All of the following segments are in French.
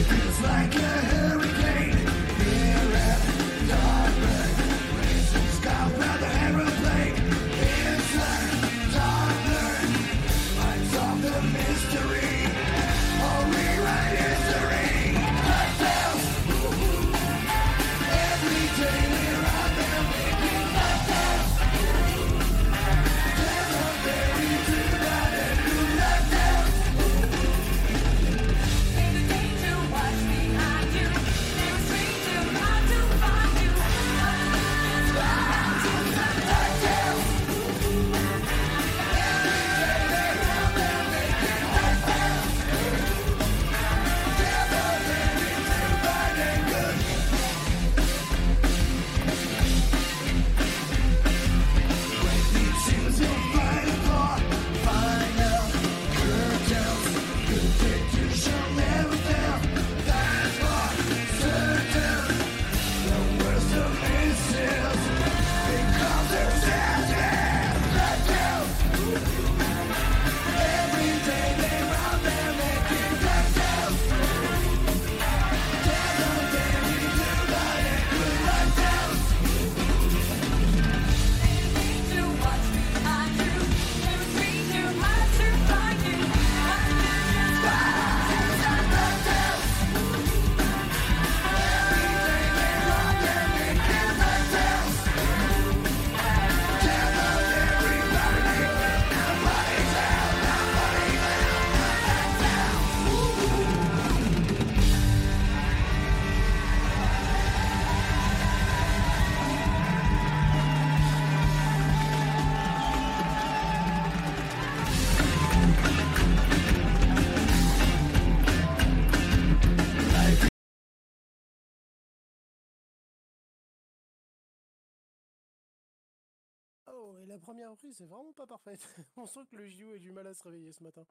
Oh, et la première reprise est vraiment pas parfaite. On sent que le JO a du mal à se réveiller ce matin.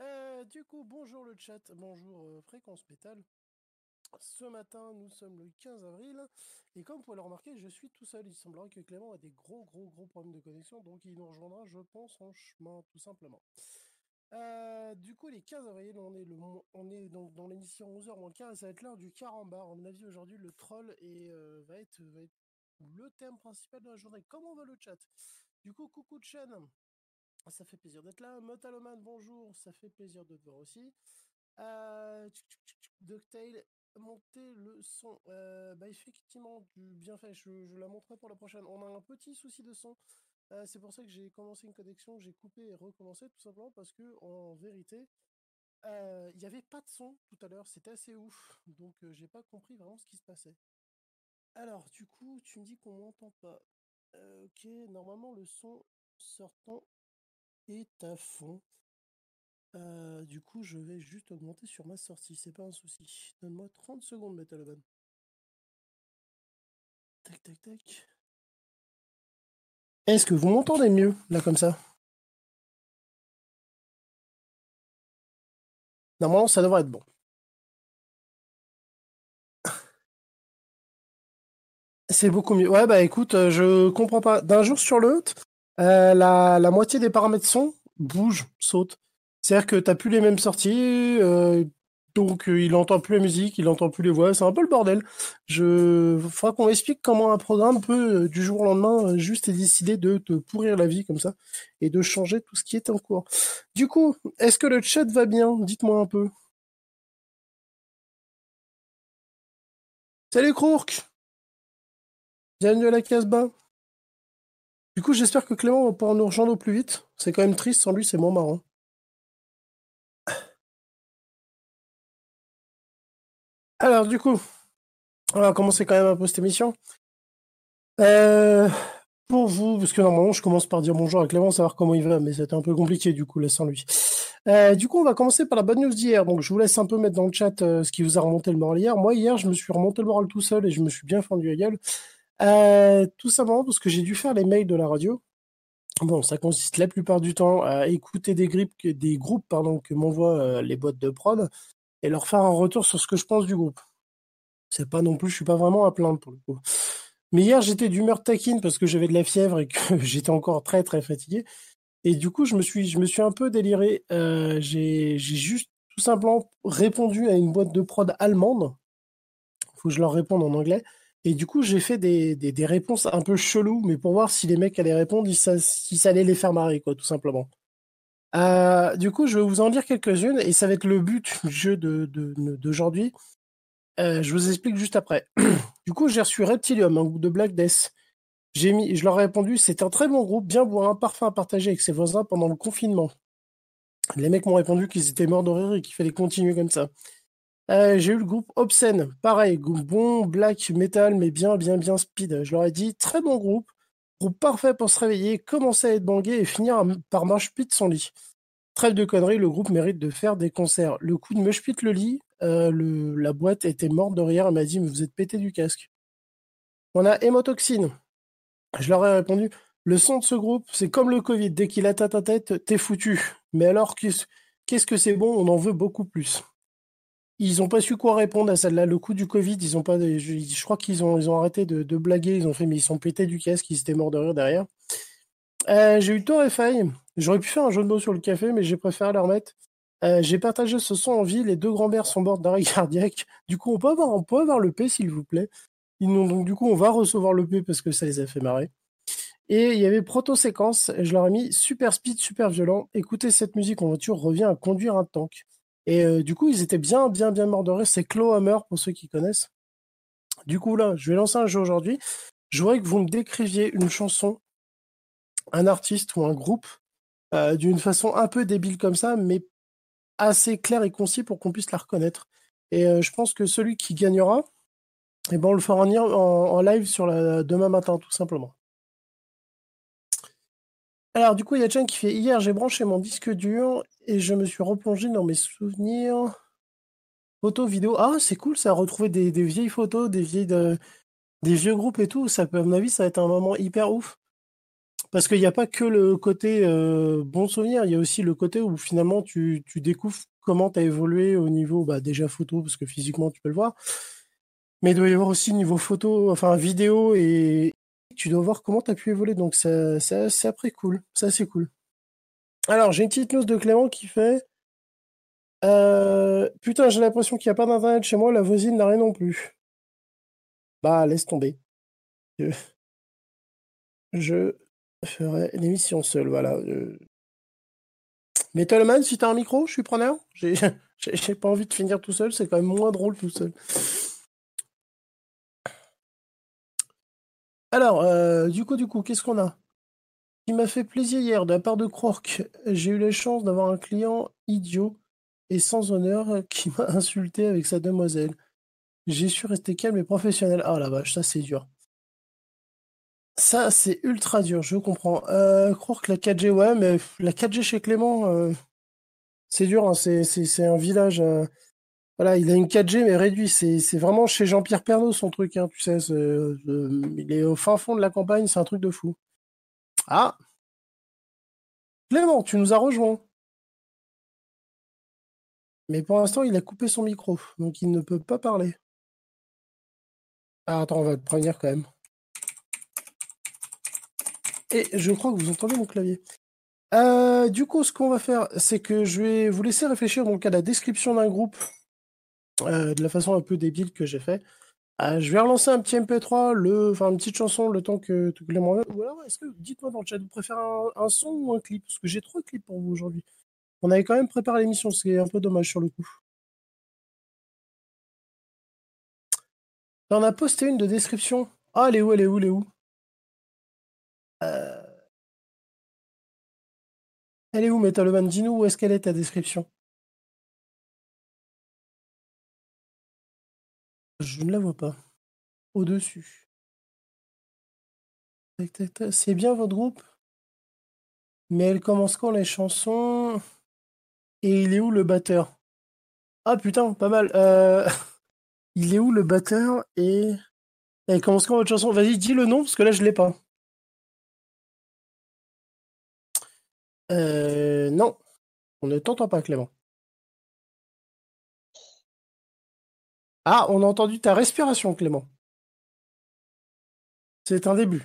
Du coup, bonjour le chat, bonjour Fréquence Métal. Ce matin, nous sommes le 15 avril, et comme vous pouvez le remarquer, je suis tout seul. Il semblerait que Clément ait des gros problèmes de connexion, donc il nous rejoindra, je pense, en chemin, tout simplement. Du coup, les 15 avril, on est donc dans l'émission 11h-15, ça va être l'heure du carambar. À mon avis, aujourd'hui, le troll va être le thème principal de la journée. Comment va le chat? Du coup, coucou Chen, ça fait plaisir d'être là. Motaloman, bonjour, ça fait plaisir de te voir aussi. Ducktail, montez le son. Effectivement, bien fait, je la montrerai pour la prochaine. On a un petit souci de son. C'est pour ça que j'ai commencé une connexion, j'ai coupé et recommencé, tout simplement parce que, en vérité, il n'y avait pas de son tout à l'heure, c'était assez ouf. Donc, j'ai pas compris vraiment ce qui se passait. Alors, du coup, tu me dis qu'on m'entend pas. Ok, normalement, le son sortant est à fond. Du coup, je vais juste augmenter sur ma sortie, c'est pas un souci. Donne-moi 30 secondes, Metaloban. Tac, tac, tac. Est-ce que vous m'entendez mieux, là, comme ça? Normalement, ça devrait être bon. C'est beaucoup mieux. Ouais, bah écoute, je comprends pas. D'un jour sur l'autre, la moitié des paramètres son bouge, saute. C'est-à-dire que t'as plus les mêmes sorties, donc il entend plus la musique, il entend plus les voix, c'est un peu le bordel. Faudra qu'on explique comment un programme peut, du jour au lendemain, juste décider de te pourrir la vie comme ça, et de changer tout ce qui est en cours. Du coup, est-ce que le chat va bien? Dites-moi un peu. Salut Crourk! Bienvenue à la Casbah. Du coup, j'espère que Clément va pouvoir nous rejoindre au plus vite. C'est quand même triste, sans lui, c'est moins marrant. Alors, du coup, on va commencer quand même un peu cette émission. Euh, pour vous, parce que normalement, je commence par dire bonjour à Clément, savoir comment il va, mais c'était un peu compliqué, du coup, là, sans lui. Du coup, on va commencer par la bonne news d'hier. Donc, je vous laisse un peu mettre dans le chat ce qui vous a remonté le moral hier. Moi, hier, je me suis remonté le moral tout seul et je me suis bien fendu la gueule. Tout simplement parce que j'ai dû faire les mails de la radio. Bon, ça consiste la plupart du temps à écouter des groupes que m'envoient les boîtes de prod et leur faire un retour sur ce que je pense du groupe. C'est pas non plus, je suis pas vraiment à plaindre pour le coup. Mais hier, j'étais d'humeur taquine parce que j'avais de la fièvre et que j'étais encore très fatigué. Et du coup, je me suis un peu déliré. J'ai juste tout simplement répondu à une boîte de prod allemande. Faut que je leur réponde en anglais. Et du coup, j'ai fait des réponses un peu cheloues, mais pour voir si les mecs allaient répondre, si ça allait les faire marrer, quoi, tout simplement. Du coup, je vais vous en dire quelques-unes, et ça va être le but du jeu d'aujourd'hui. Je vous explique juste après. Du coup, j'ai reçu Reptilium, un groupe de Black Death. Je leur ai répondu, c'est un très bon groupe, bien bourrin, parfait à partager avec ses voisins pendant le confinement. Les mecs m'ont répondu qu'ils étaient morts de rire et qu'il fallait continuer comme ça. J'ai eu le groupe Obscene, pareil, bon black metal, mais bien speed. Je leur ai dit, très bon groupe parfait pour se réveiller, commencer à être bangué et finir par mosh pit son lit. Trêve de conneries, le groupe mérite de faire des concerts. Le coup de mosh pit le lit, la boîte était morte de rire, elle m'a dit, mais vous êtes pété du casque. On a Hémotoxine. Je leur ai répondu, le son de ce groupe, c'est comme le Covid, dès qu'il atteint ta tête, t'es foutu. Mais alors, qu'est-ce que c'est bon, on en veut beaucoup plus. Ils ont pas su quoi répondre à celle-là. Le coup du Covid, ils ont pas, je crois ils ont arrêté de blaguer. Ils ont fait, mais ils sont pétés du casque. Ils étaient morts de rire derrière. J'ai eu Torrefaille. J'aurais pu faire un jeu de mots sur le café, mais j'ai préféré leur mettre. J'ai partagé ce son en vie. Les deux grands-mères sont mortes d'arrêt cardiaque. Du coup, on peut avoir le P, s'il vous plaît. Donc, du coup, on va recevoir le P parce que ça les a fait marrer. Et il y avait proto-séquence, je leur ai mis super speed, super violent. Écoutez cette musique en voiture revient à conduire un tank. Et du coup, ils étaient bien morts de rire. C'est Clawhammer pour ceux qui connaissent. Du coup, là, je vais lancer un jeu aujourd'hui. Je voudrais que vous me décriviez une chanson, un artiste ou un groupe d'une façon un peu débile comme ça, mais assez clair et concis pour qu'on puisse la reconnaître. Et je pense que celui qui gagnera, eh ben, on le fera en live demain matin, tout simplement. Alors, du coup, il y a Chen qui fait hier, j'ai branché mon disque dur et je me suis replongé dans mes souvenirs. Photos, vidéos. Ah, c'est cool, ça, retrouver des vieilles photos, des vieux groupes et tout. Ça peut, à mon avis, ça va être un moment hyper ouf. Parce qu'il n'y a pas que le côté bon souvenir, il y a aussi le côté où finalement tu découvres comment tu as évolué au niveau, bah, déjà photo, parce que physiquement tu peux le voir. Mais il doit y avoir aussi niveau photo, enfin vidéo, et tu dois voir comment tu as pu évoluer. Donc, c'est après cool. Ça, c'est cool. Alors, j'ai une petite news de Clément qui fait putain, j'ai l'impression qu'il n'y a pas d'internet chez moi, la voisine n'a rien non plus. Bah, laisse tomber. Je, je ferai l'émission seul, voilà. Metalman, si t'as un micro, je suis preneur. J'ai pas envie de finir tout seul, c'est quand même moins drôle tout seul. Alors, du coup, qu'est-ce qu'on a? Il m'a fait plaisir hier, de la part de Quark. J'ai eu la chance d'avoir un client idiot et sans honneur qui m'a insulté avec sa demoiselle. J'ai su rester calme et professionnel. Ah la vache, ça c'est dur. Ça, c'est ultra dur, je comprends. Croire que la 4G, ouais, mais la 4G chez Clément, c'est dur, hein, c'est un village. Voilà, il a une 4G, mais réduit. C'est vraiment chez Jean-Pierre Pernaut, son truc, hein, tu sais. Il est au fin fond de la campagne, c'est un truc de fou. Ah, Clément, tu nous as rejoint. Mais pour l'instant, il a coupé son micro, donc il ne peut pas parler. Ah, attends, on va le prévenir quand même. Et je crois que vous entendez mon clavier. Du coup, ce qu'on va faire, c'est que je vais vous laisser réfléchir donc à la description d'un groupe de la façon un peu débile que j'ai fait. Je vais relancer un petit MP3, enfin une petite chanson, le temps que les m'envoie. Ou alors, dites-moi dans le chat, vous préférez un son ou un clip? Parce que j'ai 3 clips pour vous aujourd'hui. On avait quand même préparé l'émission, ce qui est un peu dommage sur le coup. On a posté une de description. Ah, elle est où, elle est où, elle est où? Euh, Elle est où, Metaloman? Dis-nous où est-ce qu'elle est ta description? Je ne la vois pas. Au-dessus. Tac, tac, tac. C'est bien votre groupe, mais elle commence quand les chansons? Et il est où le batteur? Ah putain, pas mal. Il est où le batteur et elle commence quand votre chanson? Vas-y, dis le nom parce que là je l'ai pas. Non, on ne t'entend pas, Clément. Ah, on a entendu ta respiration, Clément. C'est un début.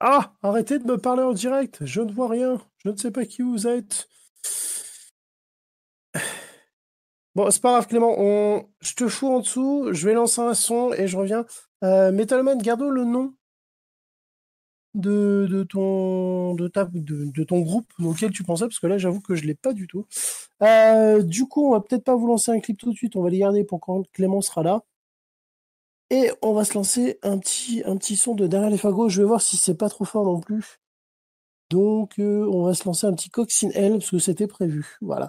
Ah, arrêtez de me parler en direct. Je ne vois rien. Je ne sais pas qui vous êtes. Bon, c'est pas grave, Clément. Je te fous en dessous. Je vais lancer un son et je reviens. Metalman, garde le nom de ton groupe auquel tu pensais, parce que là, j'avoue que je l'ai pas du tout. Du coup, on va peut-être pas vous lancer un clip tout de suite. On va les garder pour quand Clément sera là. Et on va se lancer un petit son de Derrière les fagots. Je vais voir si c'est pas trop fort non plus. Donc, on va se lancer un petit Cox in Hell parce que c'était prévu. Voilà.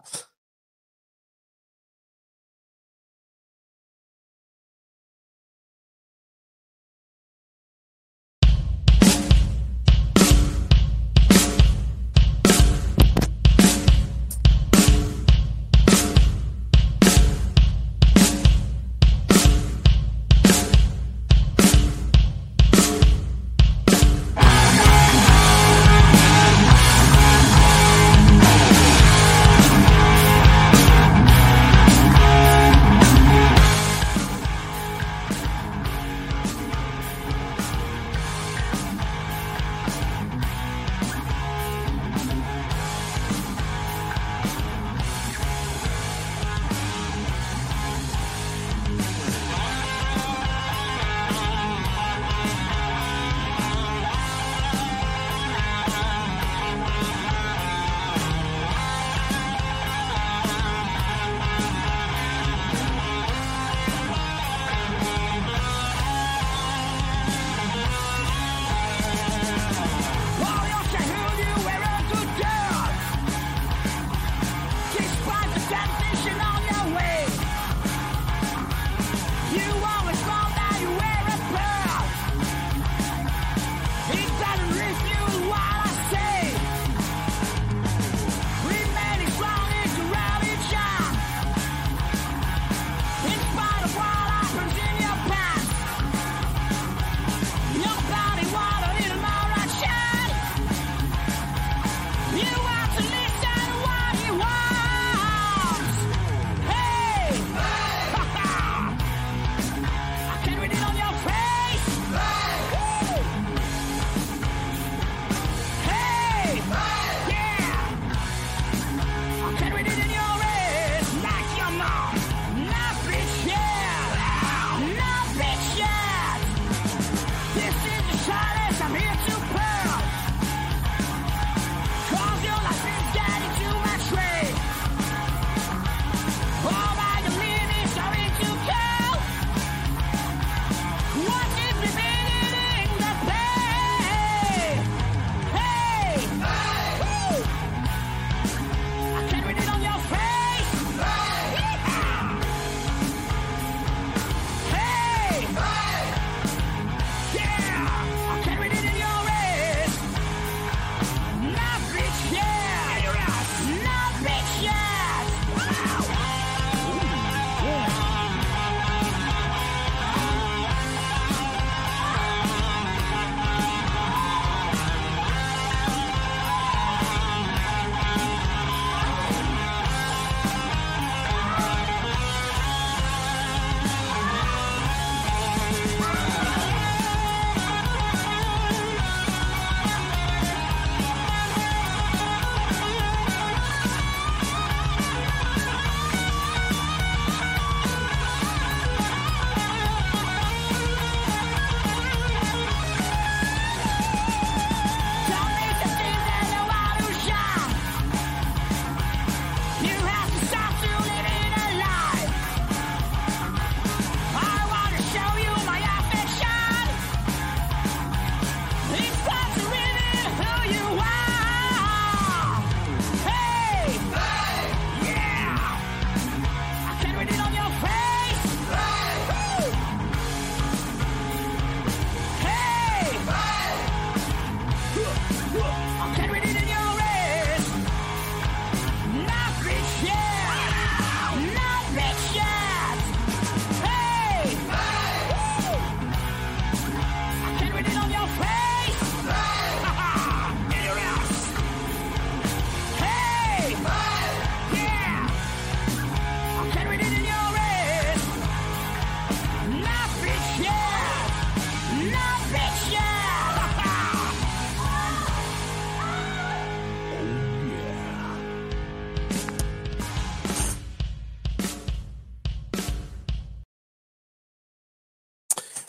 Get your ass!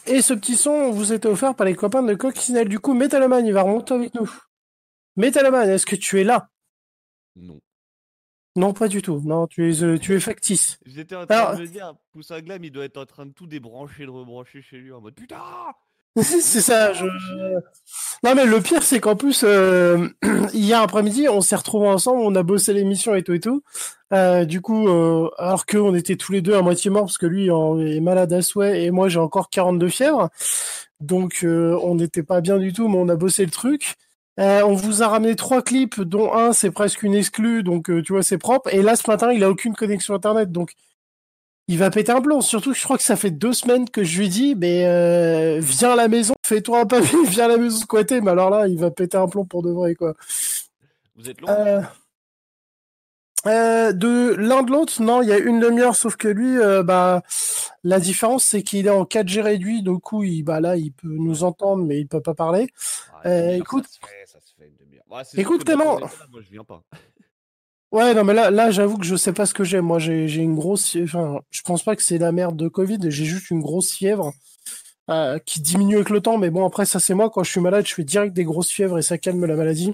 Et ce petit son vous était offert par les copains de Coccinelle. Du coup, Metaloman, il va remonter avec nous. Metaloman, est-ce que tu es là? Non. Non, pas du tout. Non, tu es factice. J'étais en train de Alors, me dire, Poussin Glam, il doit être en train de tout débrancher, de rebrancher chez lui en mode putain! c'est ça. Putain, fais chier! Non, mais le pire, c'est qu'en plus, hier après-midi, on s'est retrouvés ensemble, on a bossé l'émission et tout et tout. Du coup, alors qu'on était tous les deux à moitié morts parce que lui est malade à souhait et moi j'ai encore 42 fièvres. Donc, on n'était pas bien du tout, mais on a bossé le truc. On vous a ramené 3 clips, dont un c'est presque une exclue, donc tu vois c'est propre. Et là, ce matin, il a aucune connexion internet, donc il va péter un plomb. Surtout que je crois que ça fait 2 semaines que je lui dis, mais viens à la maison, fais-toi un pavé, viens à la maison squatter. Mais alors là, il va péter un plomb pour de vrai, quoi. Vous êtes loin? Euh, de l'un de l'autre, non, il y a une demi-heure, sauf que lui, bah, la différence, c'est qu'il est en 4G réduit, du coup, là, il peut nous Ouais. entendre, mais il peut pas parler. Ah, une demi-heure, Écoute, ça se fait une demi-heure. Ouais, c'est sûr que écoute moi, quand on Clément, était là, moi, je viens pas. ouais, non, mais là, j'avoue que je sais pas ce que j'ai. Moi, j'ai une grosse, enfin, je pense pas que c'est la merde de Covid. J'ai juste une grosse fièvre qui diminue avec le temps. Mais bon, après, ça c'est moi. Quand je suis malade, je fais direct des grosses fièvres et ça calme la maladie.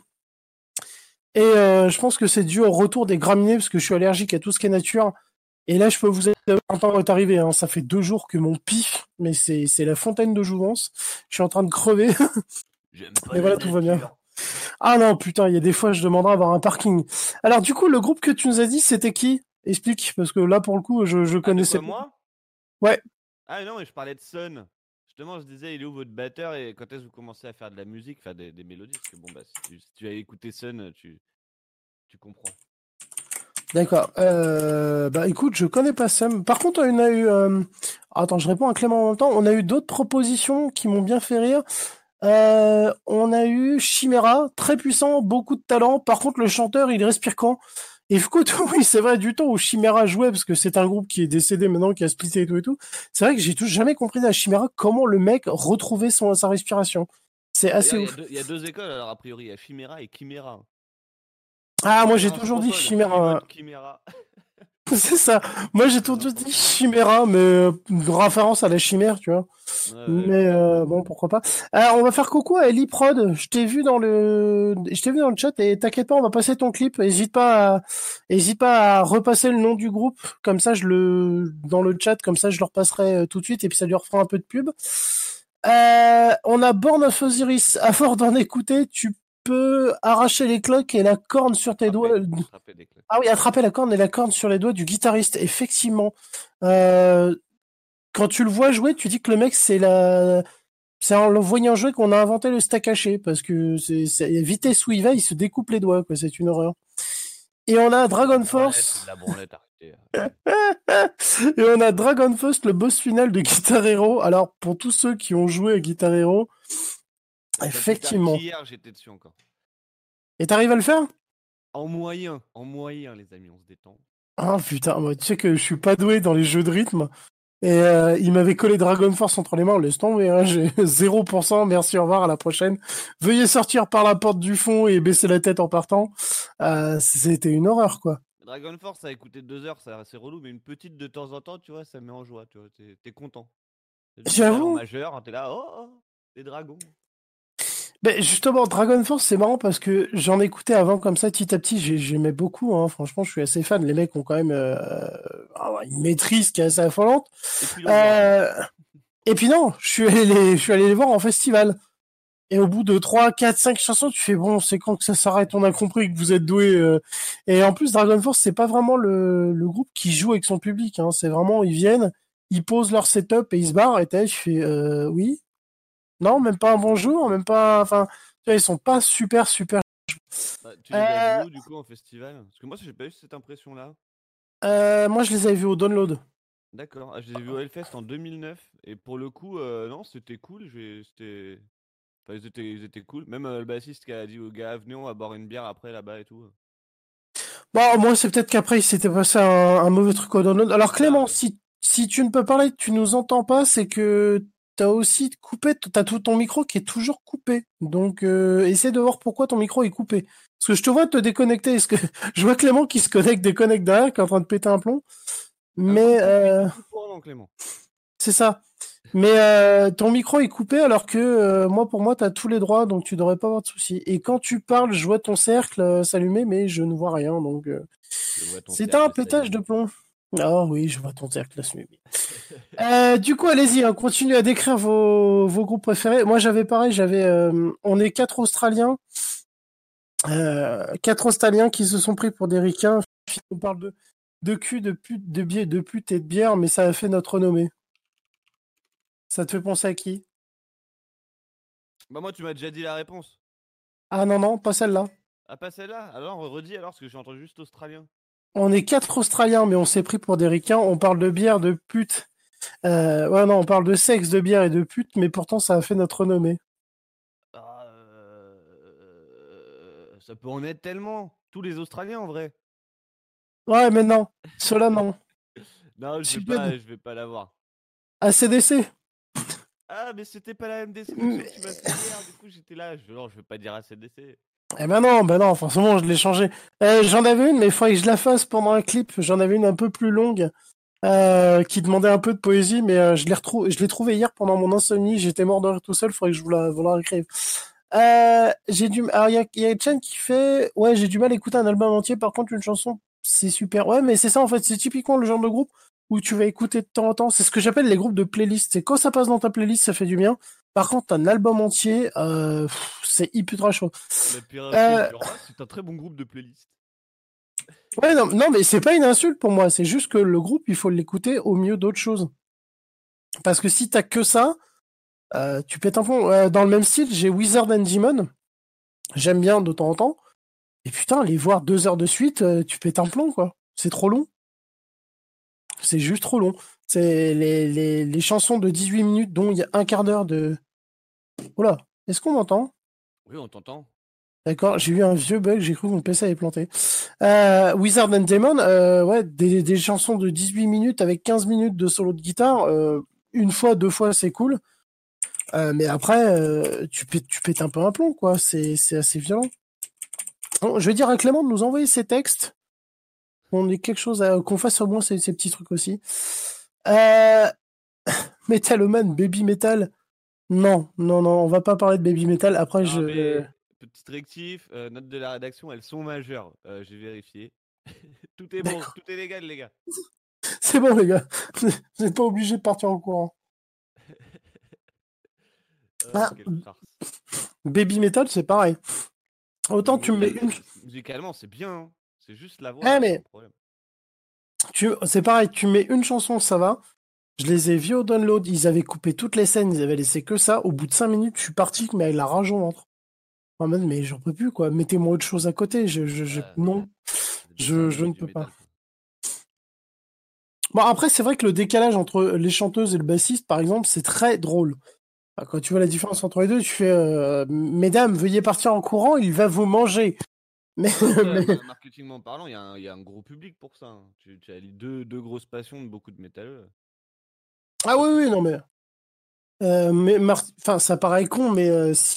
Et je pense que c'est dû au retour des graminées parce que je suis allergique à tout ce qui est nature. Et là, je peux vous aider. Un temps est arrivé. Hein. Ça fait 2 jours que mon pif, mais c'est la fontaine de jouvence. Je suis en train de crever. J'aime pas Mais la voilà, tout va bien. nature. Ah non, putain, il y a des fois, je demanderai à avoir un parking. Alors, du coup, le groupe que tu nous as dit, c'était qui? Explique, parce que là, pour le coup, je Ah, de connaissais quoi, pas. moi? Ouais. Ah non, mais je parlais de Sun. Justement, je disais, il est où votre batteur et quand est-ce que vous commencez à faire de la musique, faire des mélodies? Parce que bon, bah, si tu as écouté Sun, tu comprends. D'accord. Bah écoute, je connais pas Sam. Par contre, on a eu. Attends, je réponds à Clément en même temps. On a eu d'autres propositions qui m'ont bien fait rire. On a eu Chimera, très puissant, beaucoup de talent. Par contre, le chanteur, il respire quand? Et écoute, oui, c'est vrai, du temps où Chimera jouait, parce que c'est un groupe qui est décédé maintenant, qui a splitté et tout et tout. C'est vrai que j'ai jamais compris à Chimera comment le mec retrouvait sa respiration. C'est assez D'ailleurs, ouf. il y a deux écoles, alors a priori, il y a Chimera et Chimera. Ah, moi j'ai Référence toujours pour dit toi, le Chili Chimera. mode Chimera. C'est ça. Moi, j'ai Très toujours dit important. Chimera, mais de référence à la chimère, tu vois. Ouais, ouais, Mais bon, pourquoi pas. Alors, on va faire coucou à Ellie Prod. Je t'ai vu dans le chat et t'inquiète pas, on va passer ton clip. Hésite pas à repasser le nom du groupe. Comme ça, dans le chat, comme ça, je le repasserai tout de suite et puis ça lui refera un peu de pub. On a Born of Osiris. À force d'en écouter, tu peux arracher les cloques et la corne sur tes doigts. attraper des clés. Ah oui, attraper la corne et la corne sur les doigts du guitariste, effectivement. Euh, Quand tu le vois jouer, tu dis que le mec, c'est en le voyant jouer qu'on a inventé le stack haché, parce que c'est vitesse où il va, il se découpe les doigts, quoi, c'est une horreur. Et on a Dragon C'est de Force, la branlette, arrêtez. et on a Dragon Force, le boss final de Guitar Hero. Alors, pour tous ceux qui ont joué à Guitar Hero, Ça fait tard effectivement. qu'hier, j'étais dessus encore. Et t'arrives à le faire? En moyen, les amis, on se détend. Ah putain, moi, tu sais que je suis pas doué dans les jeux de rythme. Et il m'avait collé Dragon Force entre les mains, laisse tomber, hein, j'ai 0%, merci, au revoir, à la prochaine. Veuillez sortir par la porte du fond et baisser la tête en partant. C'était une horreur, quoi. Dragon Force, ça a écouté 2 heures, c'est relou, mais une petite de temps en temps, tu vois, ça met en joie, tu vois, t'es content. C'est du métal en J'avoue. majeur, hein, t'es là, oh, oh, des dragons. Ben justement, Dragon Force, c'est marrant parce que j'en écoutais avant comme ça, petit à petit, j'aimais beaucoup, hein. Franchement, je suis assez fan. Les mecs ont quand même une maîtrise qui est assez affolante. Et puis l'overlord. Euh, et puis non, je suis allé les voir en festival. Et au bout de 3, 4, 5 chansons, tu fais bon, c'est quand que ça s'arrête, on a compris que vous êtes doué. Et en plus, Dragon Force, c'est pas vraiment le groupe qui joue avec son public, hein. C'est vraiment, ils viennent, ils posent leur setup et ils se barrent. Et je fais oui, non, même pas un bonjour, même pas, enfin, tu vois, ils sont pas super, super. Bah, tu les as vus Euh, où, du coup, en festival? Parce que moi, j'ai pas eu cette impression-là. Moi, je les avais vus au download. D'accord. Ah, je les ai vus au Hellfest en 2009. Et pour le coup, non, c'était cool. C'était... Enfin, ils étaient cool. Même le bassiste qui a dit aux gars, venez, on va boire une bière après là-bas et tout. Bon, moi, c'est peut-être qu'après, il s'était passé un mauvais truc au download. Alors, C'est ça, Clément, ouais. si tu ne peux parler, tu nous entends pas, c'est que t'as aussi coupé, t'as tout ton micro qui est toujours coupé. Donc, essaie de voir pourquoi ton micro est coupé. Parce que je te vois te déconnecter. Est-ce que je vois Clément qui se connecte, déconnecte derrière, qui est en train de péter un plomb. Un coup Mais pour oui, un coup pour non, Clément. c'est ça. Mais ton micro est coupé alors que moi, pour moi, t'as tous les droits, donc tu devrais pas avoir de soucis. Et quand tu parles, je vois ton cercle s'allumer, mais je ne vois rien, donc Je vois ton c'est un cercle pétage de s'allumer. plomb. Ah oui, je vois ton cercle s'allumer. Du coup, allez-y, hein, continuez à décrire vos groupes préférés. Moi, j'avais pareil, on est quatre Australiens qui se sont pris pour des ricains. On parle de cul, de pute, de pute et de bière, mais ça a fait notre renommée. Ça te fait penser à qui? Bah moi, tu m'as déjà dit la réponse. Ah non, non, pas celle-là. Ah, pas celle-là? Alors, redis alors, parce que j'ai entendu juste australien. On est quatre Australiens, mais on s'est pris pour des ricains. On parle de bière, de pute. Ouais, non, on parle de sexe, de bière et de pute, mais pourtant ça a fait notre renommée. Ah, ça peut en être tellement. Tous les Australiens, en vrai. Ouais, mais non. Cela, non. Non, Stupide. je vais pas l'avoir. ACDC. Ah, mais c'était pas la même description que tu Mais- m'as fait hier, du coup j'étais là. Non, je veux pas dire ACDC. Eh ben non, forcément, je l'ai changé. J'en avais une, mais il faudrait que je la fasse pendant un clip. J'en avais une un peu plus longue, qui demandait un peu de poésie, mais je l'ai trouvée hier pendant mon insomnie. J'étais mort de rire tout seul, il faudrait que je vous la réécrive. Alors, il y a Chen qui fait, ouais, j'ai du mal à écouter un album entier. Par contre, une chanson, c'est super. Ouais, mais c'est ça, en fait. C'est typiquement le genre de groupe où tu vas écouter de temps en temps. C'est ce que j'appelle les groupes de playlist. C'est quand ça passe dans ta playlist, ça fait du bien. Par contre, un album entier, c'est hyper chaud. La piraterie est Euh, dure. Ah, c'est un très bon groupe de playlist. ouais, non, non, mais c'est pas une insulte pour moi. C'est juste que le groupe, il faut l'écouter au milieu d'autres choses. Parce que si t'as que ça, tu pètes un plomb. Dans le même style, j'ai Wizard and Demon. J'aime bien de temps en temps. Et putain, les voir 2 heures de suite, tu pètes un plomb, quoi. C'est trop long. C'est juste trop long. C'est les chansons de 18 minutes, dont il y a un quart d'heure de... Oula, est-ce qu'on m'entend? Oui, on t'entend. D'accord, j'ai eu un vieux bug, j'ai cru que mon PC avait planté. Wizard and Demon, ouais, des chansons de 18 minutes avec 15 minutes de solo de guitare, une fois, deux fois, c'est cool. Mais après, tu pètes un peu un plomb, quoi. C'est assez violent. Bon, je vais dire à Clément de nous envoyer ses textes. On ait quelque chose qu'on fasse au moins ces petits trucs aussi. Euh, Metaloman, Baby Metal. Non, non, non, on va pas parler de Baby Metal. Après, Non, mais petite rectif, note de la rédaction, elles sont majeures. J'ai vérifié. Tout est bon, D'accord. tout est légal, les gars. C'est bon, les gars. Vous n'êtes pas obligés de partir en courant. Ah, Quelle farce. Baby Metal, c'est pareil. Autant Baby tu me mets Metal, une. musicalement, c'est bien, hein. C'est juste la voix, Eh, c'est un mais problème. c'est pareil, tu mets une chanson, ça va. Je les ai vus au download, ils avaient coupé toutes les scènes, ils avaient laissé que ça. Au bout de 5 minutes, je suis parti, mais avec la rage au ventre. En mode, mais j'en peux plus, quoi. Mettez-moi autre chose à côté. Ouais, Non, le dessin je animé ne du peux pas. métal, quoi. Bon, après, c'est vrai que le décalage entre les chanteuses et le bassiste, par exemple, c'est très drôle. Quand tu vois la différence entre les deux, tu fais, mesdames, veuillez partir en courant, il va vous manger. Mais, Bah après, mais... marketingment parlant, il y a un gros public pour ça, hein. Tu as les deux grosses passions de beaucoup de métalleux. Ah Ça, oui, c'est oui, sûr. non, enfin, ça paraît con, mais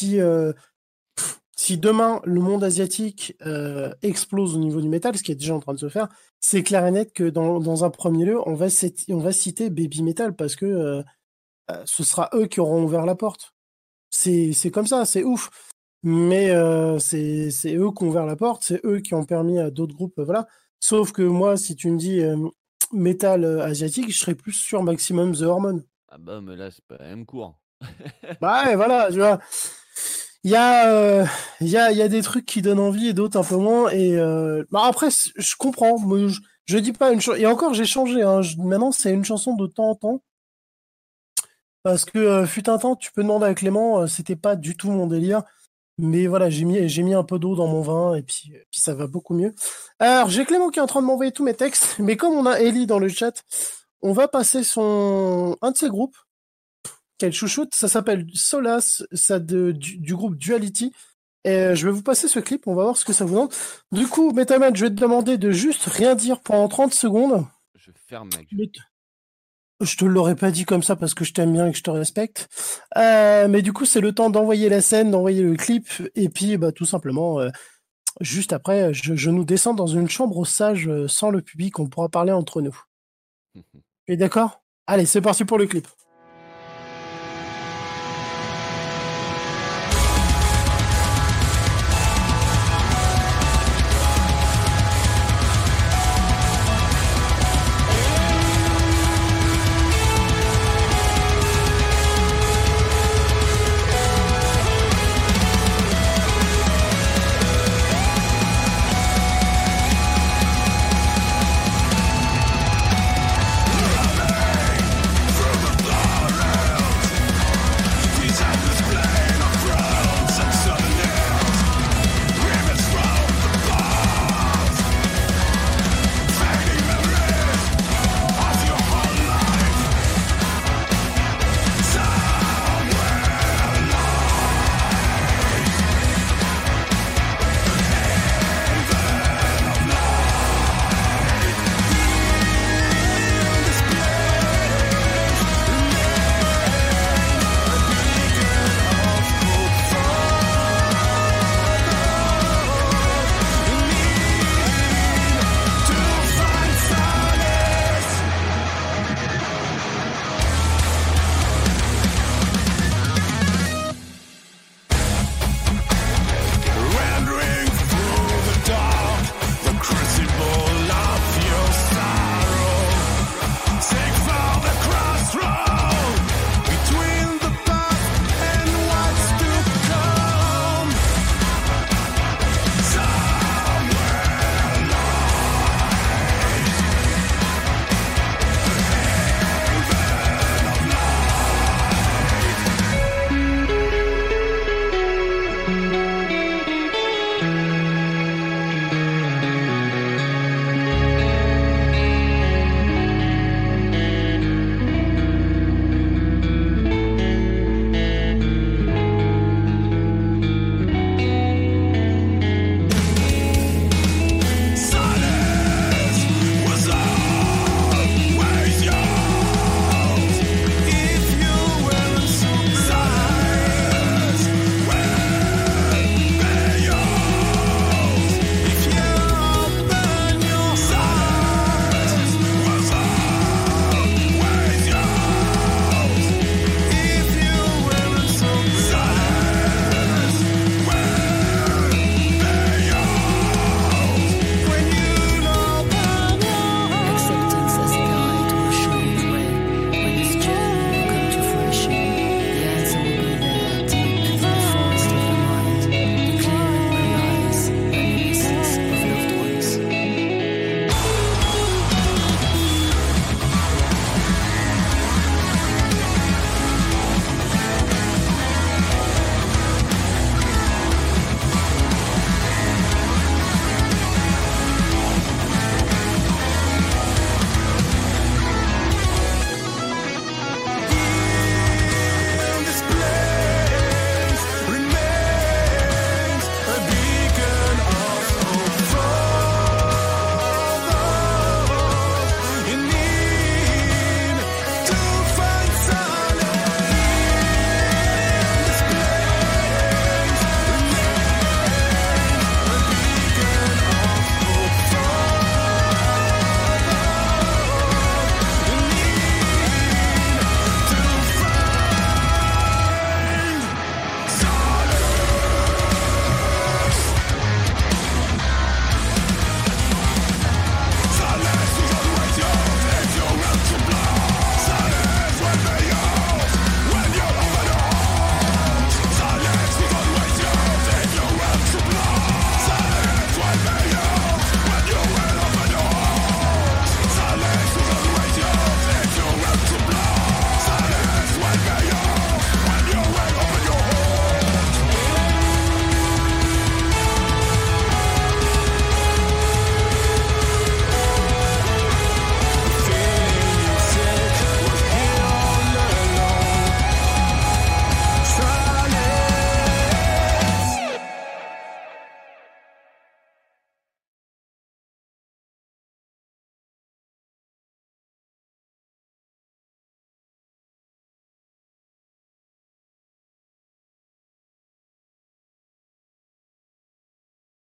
si demain le monde asiatique explose au niveau du métal, ce qui est déjà en train de se faire, c'est clair et net que dans un premier lieu, on va citer Baby Metal parce que ce sera eux qui auront ouvert la porte. C'est comme ça, c'est ouf. Mais c'est eux qui ont ouvert la porte, c'est eux qui ont permis à d'autres groupes, voilà. Sauf que moi, si tu me dis métal asiatique, je serais plus sur Maximum The Hormone. Ah bah, mais là, c'est pas la même cours. Bah ouais, voilà, tu vois. Il y a, il y a des trucs qui donnent envie et d'autres un peu moins. Et bah après, je comprends. Moi, je dis pas une chose. Et encore, j'ai changé. Hein. Maintenant, c'est une chanson de temps en temps. Parce que fut un temps, tu peux demander à Clément, c'était pas du tout mon délire. Mais voilà, j'ai mis un peu d'eau dans mon vin et puis ça va beaucoup mieux. Alors, j'ai Clément qui est en train de m'envoyer tous mes textes. Mais comme on a Ellie dans le chat, on va passer un de ses groupes qu'elle chouchoute. Ça s'appelle Solace, ça du groupe Duality. Et je vais vous passer ce clip, on va voir ce que ça vous donne. Du coup, Metaman, je vais te demander de juste rien dire pendant 30 secondes. Je ferme ma gueule. Mais je te l'aurais pas dit comme ça parce que je t'aime bien et que je te respecte. Mais du coup, c'est le temps d'envoyer la scène, d'envoyer le clip, et puis bah, tout simplement, juste après, je nous descends dans une chambre sage sans le public, on pourra parler entre nous. Tu es d'accord? Allez, c'est parti pour le clip.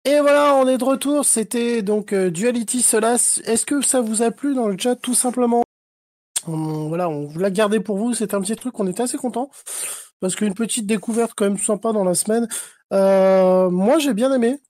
Et voilà, on est de retour. C'était donc Duality Solace. Est-ce que ça vous a plu dans le chat, tout simplement? Voilà, on vous l'a gardé pour vous. C'était un petit truc, on était assez content parce qu'une petite découverte quand même sympa dans la semaine. Moi, j'ai bien aimé.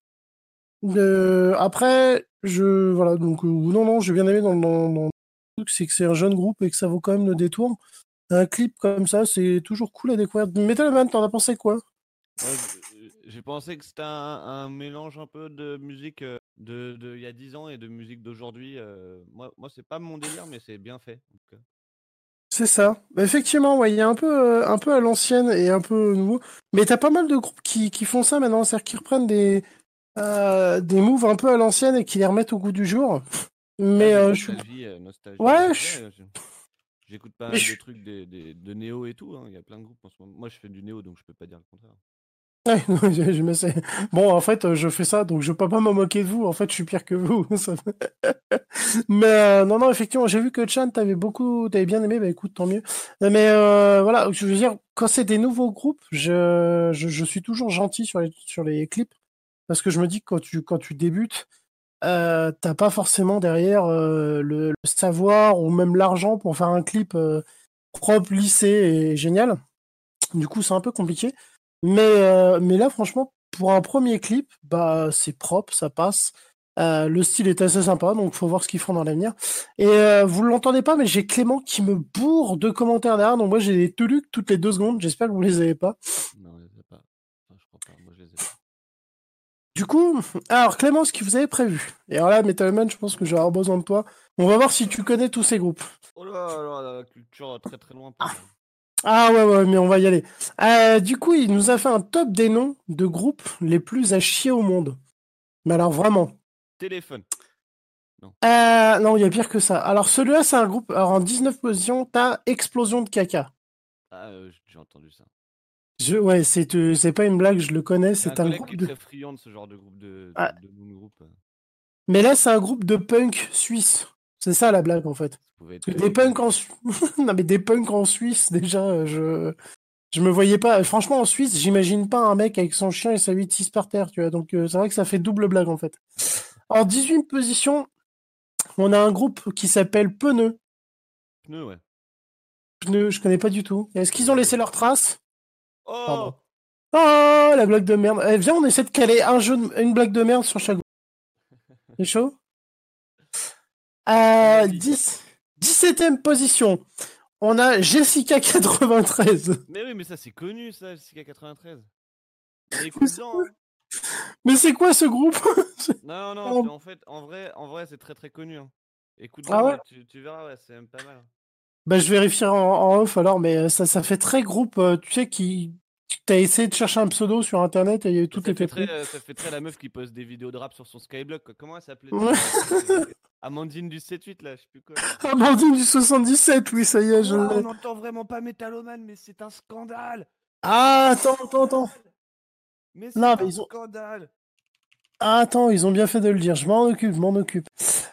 Après, voilà, donc non, j'ai bien aimé dans le truc, c'est que c'est un jeune groupe et que ça vaut quand même le détour. Un clip comme ça, c'est toujours cool à découvrir. Metal Man, t'en as pensé quoi? Ouais, j'ai pensé que c'était un mélange un peu de musique de il y a 10 ans et de musique d'aujourd'hui. Moi c'est pas mon délire, mais c'est bien fait. Donc, C'est ça. Bah, effectivement, ouais, il y a un peu à l'ancienne et un peu nouveau. Mais t'as pas mal de groupes qui font ça maintenant, c'est-à-dire qu'ils reprennent des moves un peu à l'ancienne et qui les remettent au goût du jour. ah, Mais c'est je suis... nostalgie. Bah, Ouais, ouais, j'écoute pas mais mal je de suis... trucs de néo et tout, hein. Il y a plein de groupes en ce moment. Moi je fais du néo, donc je peux pas dire le contraire. Ouais, non, me sais. Bon, en fait, je fais ça, donc je peux pas me moquer de vous. En fait, je suis pire que vous. Mais non, effectivement, j'ai vu que Chan, t'avais bien aimé. Bah écoute, tant mieux. Mais voilà, je veux dire, quand c'est des nouveaux groupes, je suis toujours gentil sur les clips parce que je me dis que quand tu débutes, t'as pas forcément derrière le savoir ou même l'argent pour faire un clip propre, lissé et génial. Du coup, c'est un peu compliqué. Mais là, franchement, pour un premier clip, bah, c'est propre, ça passe. Le style est assez sympa, donc faut voir ce qu'ils feront dans l'avenir. Et vous l'entendez pas, mais j'ai Clément qui me bourre de commentaires derrière. Donc moi, j'ai des telucs toutes les 2 secondes. J'espère que vous les avez pas. Non, je les ai pas. Enfin, je crois pas. Moi je les ai pas. Du coup, alors Clément, ce que vous avez prévu. Et alors là, Metalman, je pense que je vais avoir besoin de toi. On va voir si tu connais tous ces groupes. Oh là, la culture très très lointaine. Ah ouais, mais on va y aller. Du coup, il nous a fait un top des noms de groupes les plus à chier au monde. Mais alors vraiment. Téléphone. Non. Non, il y a pire que ça. Alors celui-là, c'est un groupe. Alors en 19 positions, t'as Explosion de caca. Ah, j'ai entendu ça. Ouais, c'est pas une blague, je le connais. J'ai un C'est un collègue qui groupe est de. très friand de ce genre de groupe Ah, de boom group. mais là, c'est un groupe de punk suisse. C'est ça la blague en fait. Ça pouvait être Parce que pire, des hein. punks en non mais des punks en Suisse déjà, je me voyais pas. Franchement, en Suisse, j'imagine pas un mec avec son chien et sa 8-6 par terre, tu vois. Donc c'est vrai que ça fait double blague en fait. En 18 position, on a un groupe qui s'appelle Pneu. Pneu, ouais. Pneu, je connais pas du tout. Est-ce qu'ils ont Ouais, laissé ouais. leurs traces? Pardon. Oh! Oh, la blague de merde. Eh, viens, on essaie de caler une blague de merde sur chaque groupe. C'est chaud? On m'a dit. 10... 17e position. On a Jessica 93. Mais oui, mais ça c'est connu ça, Ck 93. Mais écoute-en, hein. Mais c'est quoi ce groupe? Non, non, c'est Oh, en vrai, c'est très très connu, hein. ah Écoute-en ouais? et tu verras, ouais, c'est même pas mal, hein. Bah, je vérifierai en off alors, mais ça fait très groupe, tu sais, qui. T'as essayé de chercher un pseudo sur internet et Et tout était pris. ça fait très la meuf qui poste des vidéos de rap sur son Skyblock, quoi. Comment elle s'appelait déjà? Ouais. Amandine du 7-8, là, je sais plus quoi, là. Amandine du 77, oui, ça y est, je Quoi? On l'ai. n'entend vraiment pas Métalloman, mais c'est un scandale! Mais c'est un Ah, attends. scandale! Mais Non, c'est mais un ils ont. scandale! Ah, attends, ils ont bien fait de le dire. Je m'en occupe, je m'en occupe.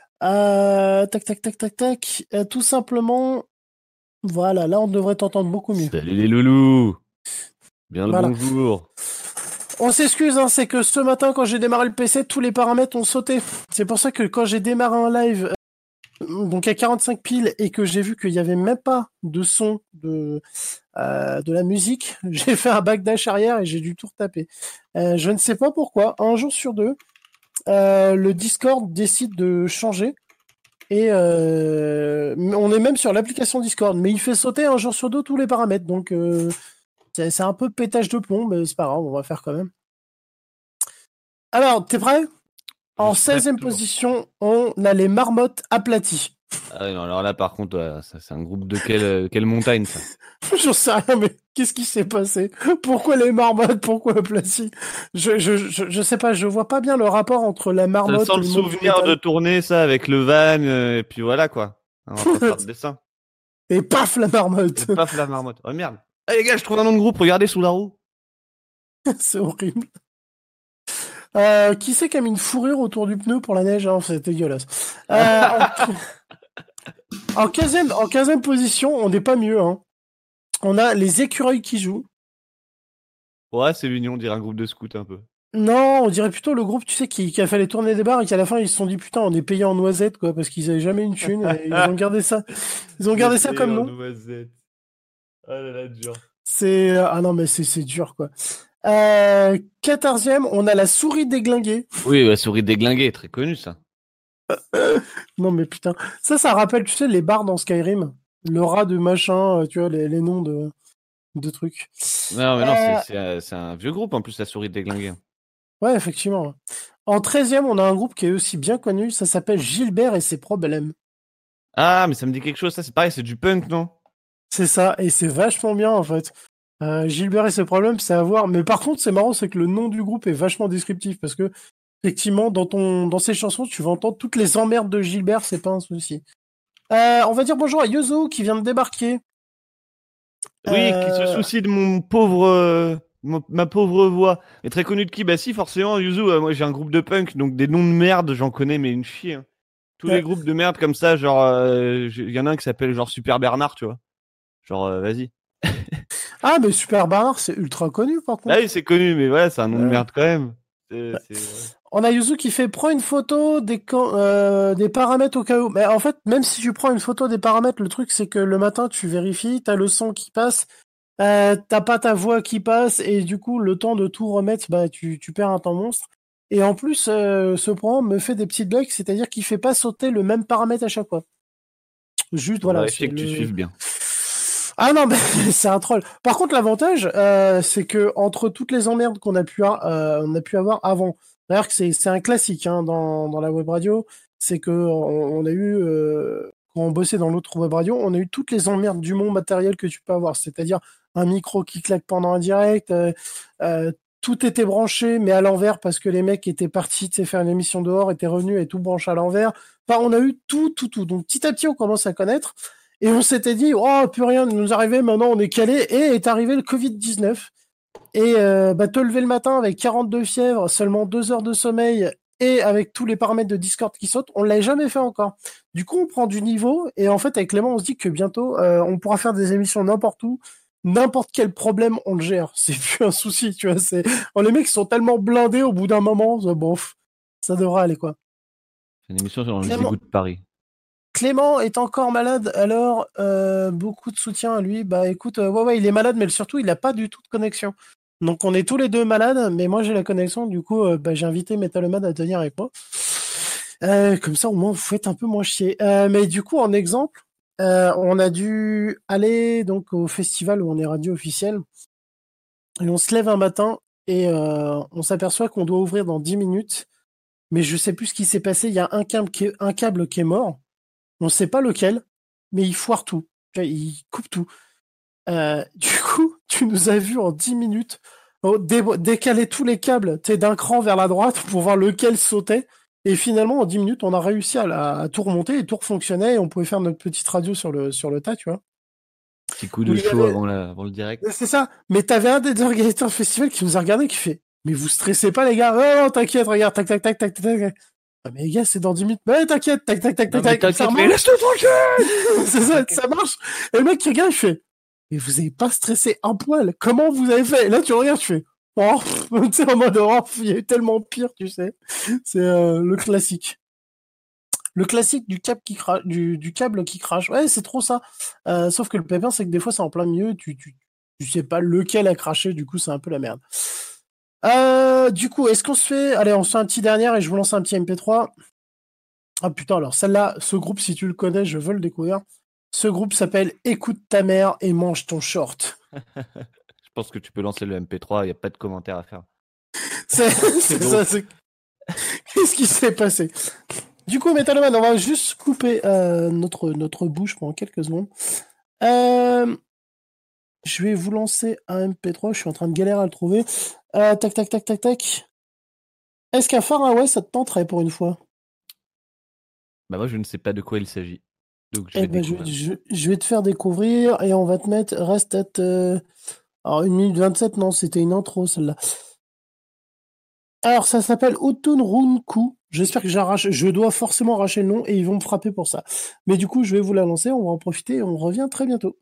Tac. Tout simplement, voilà, là on devrait t'entendre beaucoup mieux. Salut les loulous! Bien le Voilà. bonjour! On s'excuse, hein, c'est que ce matin, quand j'ai démarré le PC, tous les paramètres ont sauté. C'est pour ça que quand j'ai démarré un live, donc à 45 piles, et que j'ai vu qu'il n'y avait même pas de son de la musique, j'ai fait un backdash arrière et j'ai dû tout retaper. Je ne sais pas pourquoi, un jour sur deux, le Discord décide de changer. Et on est même sur l'application Discord, mais il fait sauter un jour sur deux tous les paramètres, donc c'est un peu pétage de plomb, mais c'est pas grave, on va faire quand même. Alors, t'es prêt? Je En suis prêt 16e toujours. position, on a les marmottes aplaties. Ah ouais, non, alors là, par contre, ça, c'est un groupe de quelle montagne, ça? J'en sais rien, mais qu'est-ce qui s'est passé? Pourquoi les marmottes? Pourquoi aplaties? Je sais pas, je vois pas bien le rapport entre la Ça sent marmotte et le le monde du souvenir de métal. tourner ça avec le van, et puis voilà, quoi. On va pas faire de dessin. Et paf, la Et marmotte. paf, la marmotte. Oh merde. Eh les gars, je trouve un nom de groupe, regardez sous la roue. C'est horrible. Qui c'est qui a mis une fourrure autour du pneu pour la neige? Hein, c'est dégueulasse. En 15e position, on n'est pas mieux. Hein. On a les écureuils qui jouent. Ouais, c'est mignon, on dirait un groupe de scouts un peu. Non, on dirait plutôt le groupe, tu sais, qui a fait les tournées des bars et qu'à la fin ils se sont dit putain, on est payé en noisettes quoi, parce qu'ils avaient jamais une thune et ils ont gardé ça. Ils ont Les gardé ça payés comme en nom. noisettes. Ah là là, dur. C'est ah non mais c'est dur quoi. 14e, on a la souris déglinguée. Oui, la souris déglinguée, très connu ça. Non mais putain, ça rappelle, tu sais, les bars dans Skyrim, le rat de machin, tu vois, les noms de trucs. Non, mais non, Euh, c'est un vieux groupe en plus, la souris déglinguée. ouais, effectivement. En 13e, on a un groupe qui est aussi bien connu, ça s'appelle Gilbert et ses problèmes. Ah, mais ça me dit quelque chose, ça, c'est pareil, c'est du punk, non? C'est ça, et c'est vachement bien en fait. Gilbert et ses problèmes, c'est à voir. Mais par contre, c'est marrant, c'est que le nom du groupe est vachement descriptif parce que effectivement, dans ses chansons, tu vas entendre toutes les emmerdes de Gilbert, c'est pas un souci. On va dire bonjour à Yozo qui vient de débarquer. Oui, qui se Euh, soucie de mon pauvre, ma pauvre voix. Et très connu de qui? Bah si, forcément, Yuzu, moi j'ai un groupe de punk, donc des noms de merde, j'en connais, mais une chier, hein. Tous les ouais. groupes de merde comme ça, genre, il y en a un qui s'appelle genre Super Bernard, tu vois. Genre, vas-y. Ah, mais Super Bernard, c'est ultra connu par Ah oui, contre. c'est connu, mais ouais, c'est un nom de Ouais. merde quand même. Ouais. Ouais. On a Yuzu qui fait prends une photo des paramètres au cas où. Mais en fait, même si tu prends une photo des paramètres, le truc c'est que le matin tu vérifies, t'as le son qui passe, t'as pas ta voix qui passe et du coup le temps de tout remettre, bah tu perds un temps monstre. Et en plus, ce programme me fait des petites bugs, c'est-à-dire qu'il fait pas sauter le même paramètre à chaque fois. Juste Pour voilà, vérifier c'est que tu le. suives bien. Ah non, mais c'est un troll. Par contre, l'avantage, c'est que entre toutes les emmerdes on a pu avoir avant, d'ailleurs que c'est un classique hein, dans la web radio, c'est que on a eu quand on bossait dans l'autre web radio, on a eu toutes les emmerdes du monde matériel que tu peux avoir, c'est-à-dire un micro qui claque pendant un direct, euh, tout était branché mais à l'envers parce que les mecs étaient partis tu sais, faire une émission dehors, étaient revenus et tout branché à l'envers. Enfin, on a eu tout. Donc petit à petit, on commence à connaître. Et on s'était dit, oh, plus rien ne nous arriver, maintenant on est calé. Et est arrivé le Covid-19. Et bah, te lever le matin avec 42 fièvres, seulement 2 heures de sommeil et avec tous les paramètres de Discord qui sautent, on l'a jamais fait encore. Du coup, on prend du niveau et en fait, avec Clément, on se dit que bientôt, on pourra faire des émissions n'importe où, n'importe quel problème, on le gère. C'est plus un souci, tu vois. Oh, les mecs sont tellement blindés au bout d'un moment, bon, ça devrait aller quoi. C'est une émission sur les égouts Clément, de Paris. Clément est encore malade, alors beaucoup de soutien à lui. Bah écoute, ouais, il est malade, mais surtout, il n'a pas du tout de connexion. Donc on est tous les deux malades, mais moi j'ai la connexion, du coup, bah, j'ai invité Metalomad à venir avec moi. Comme ça, au moins, vous faites un peu moins chier. Mais du coup, en exemple, on a dû aller donc au festival où on est radio officiel, et on se lève un matin, et on s'aperçoit qu'on doit ouvrir dans 10 minutes, mais je sais plus ce qui s'est passé, il y a un câble qui est mort. On sait pas lequel, mais il foire tout. Il coupe tout. Du coup, tu nous as vu en 10 minutes décaler tous les câbles d'un cran vers la droite pour voir lequel sautait. Et finalement, en 10 minutes, on a réussi à tout remonter et tout fonctionnait et on pouvait faire notre petite radio sur le tas, tu vois. Petit coup Où de il y chaud avait... avant le direct. C'est ça. Mais t'avais un des organisateurs du festival qui nous a regardé qui fait, mais vous stressez pas, les gars? Oh, non, t'inquiète, regarde, tac, tac, tac, tac, tac, tac. Ah, mais les gars, c'est dans 10 minutes. Mais t'inquiète, tac, tac, tac, tac, Non, mais tac. Ça t'inquiète, mais remarche. laisse-le tranquille! C'est ça, T'inquiète. ça marche. Et le mec qui regarde, il fait, mais vous avez pas stressé un poil. Comment vous avez fait? Et là, tu regardes, tu fais, oh, tu sais, en mode, oh, il y a eu tellement pire, tu sais. C'est le classique. Le classique du câble qui crache, du câble qui crache. Ouais, c'est trop ça. Sauf que le pépin, c'est que des fois, c'est en plein milieu, tu sais pas lequel a craché, du coup, c'est un peu la merde. Du coup, est-ce qu'on se fait, allez, on se fait un petit dernier et je vous lance un petit MP3. Ah putain, alors celle-là, ce groupe, si tu le connais, je veux le découvrir. Ce groupe s'appelle Écoute ta mère et mange ton short. Je pense que tu peux lancer le MP3, il n'y a pas de commentaire à faire. C'est C'est c'est bon. ça, c'est... Qu'est-ce qui s'est passé? Du coup, Metalman, on va juste couper notre bouche pendant quelques secondes. Euh, je vais vous lancer un MP3, je suis en train de galérer à le trouver. Tac, tac, tac, tac, tac. Est-ce qu'un Faraway, ça te tenterait pour une fois? Bah moi je ne sais pas de quoi il s'agit. Donc je Eh vais ben, découvrir. je vais te faire découvrir et on va te mettre, reste à alors, 1 minute 27, non, c'était une intro, celle-là. Alors, ça s'appelle Otun Runku. J'espère que j'arrache, je dois forcément arracher le nom et ils vont me frapper pour ça. Mais du coup, je vais vous la lancer, on va en profiter et on revient très bientôt.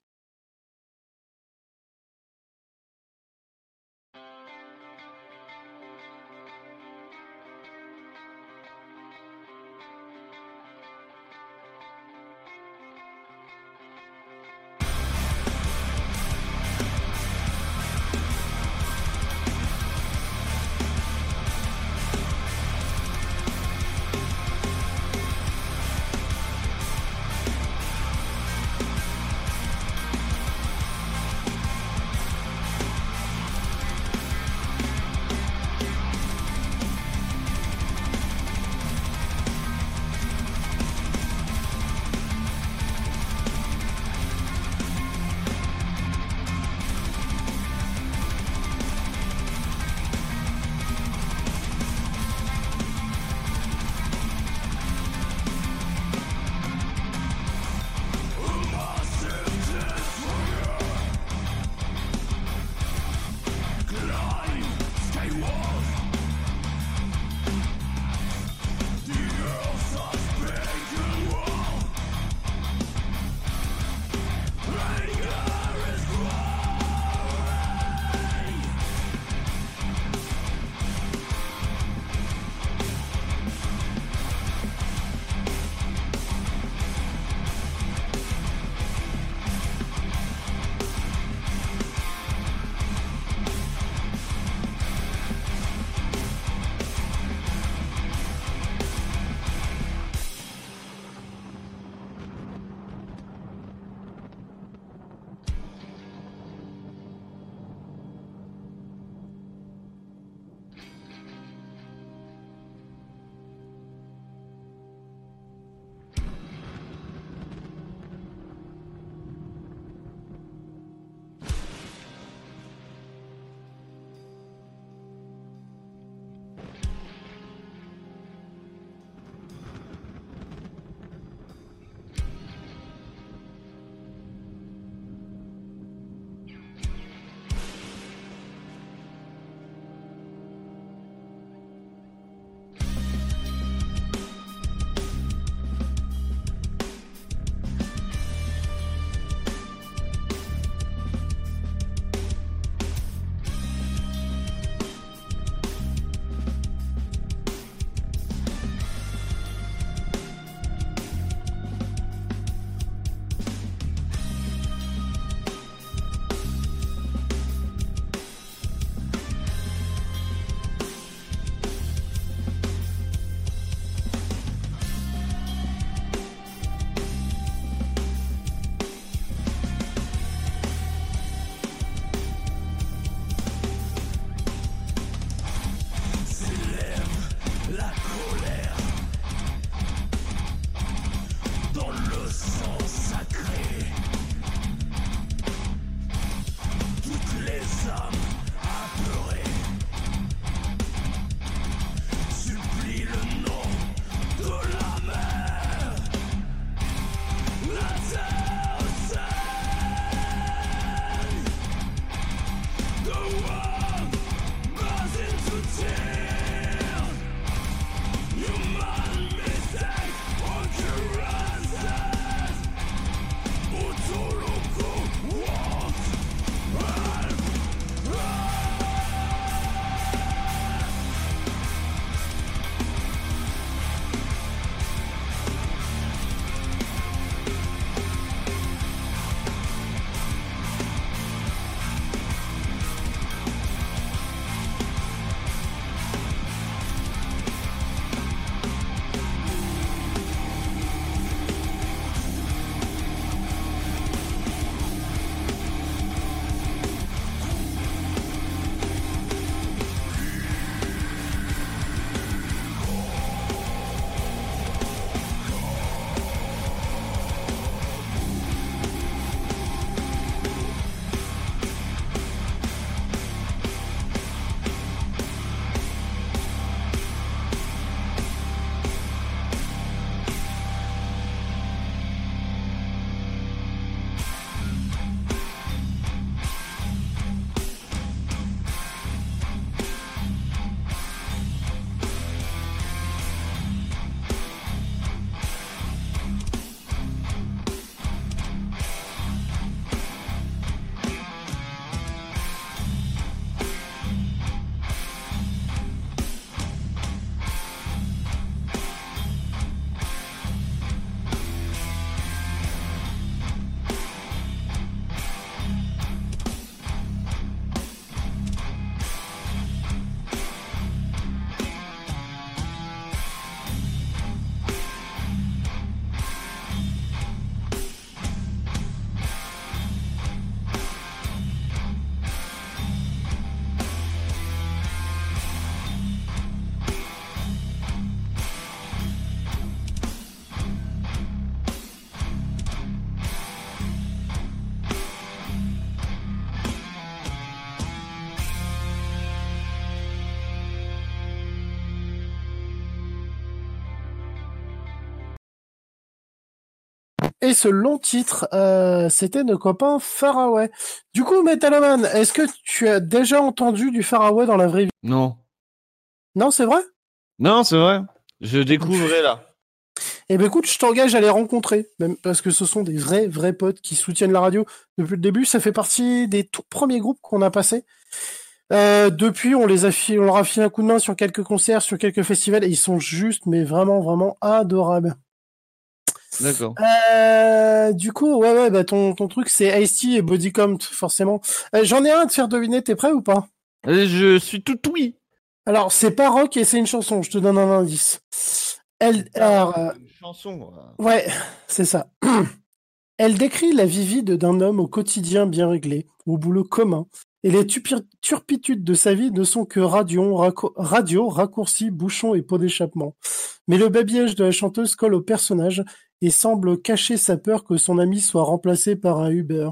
Et ce long titre, c'était nos copains Faraway. Du coup, Metaloman, est-ce que tu as déjà entendu du Faraway dans la vraie vie? Non. Non, c'est vrai? Non, c'est vrai. Je découvrais là. Eh ben écoute, je t'engage à les rencontrer, même parce que ce sont des vrais potes qui soutiennent la radio depuis le début. Ça fait partie des tout premiers groupes qu'on a passés. Depuis, on leur a filé un coup de main sur quelques concerts, sur quelques festivals, et ils sont juste, mais vraiment adorables. D'accord. Du coup, ouais, bah ton truc c'est Ice-T et Body Count, forcément. J'en ai un à te faire deviner, t'es prêt ou pas? Je suis tout oui. Alors, c'est pas rock et c'est une chanson, je te donne un indice. Une chanson. Ouais, c'est ça. Elle décrit la vie vide d'un homme au quotidien bien réglé, au boulot commun, et les turpitudes de sa vie ne sont que radio, raccourcis, bouchons et pots d'échappement. Mais le babillage de la chanteuse colle au personnage et semble cacher sa peur que son ami soit remplacé par un Uber.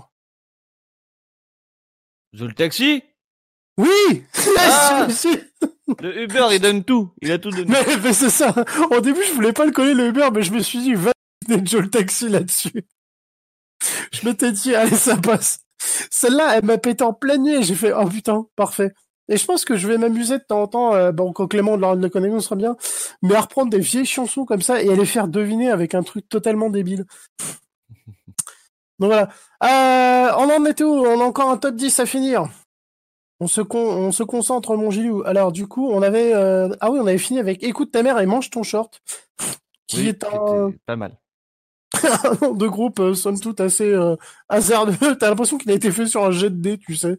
Le taxi? Oui! Ah Si. Le Uber, il donne tout. Il a tout donné. Mais c'est ça. Au début, je voulais pas le coller, le Uber, mais je me suis dit, va Joe le taxi là-dessus. Je m'étais dit, allez, ça passe. Celle-là, elle m'a pété en pleine nuit et j'ai fait, oh putain, parfait. Et je pense que je vais m'amuser de temps en temps, bon, quand Clément le connaît, on sera bien, mais à reprendre des vieilles chansons comme ça et à les faire deviner avec un truc totalement débile. Donc voilà. On en était où? On a encore un top 10 à finir. On se concentre, mon Gilou. Alors, du coup, on avait fini avec Écoute ta mère et mange ton short, qui est un pas mal. nom de groupe, somme toute, assez hasardeux. T'as l'impression qu'il a été fait sur un jet de dés, tu sais.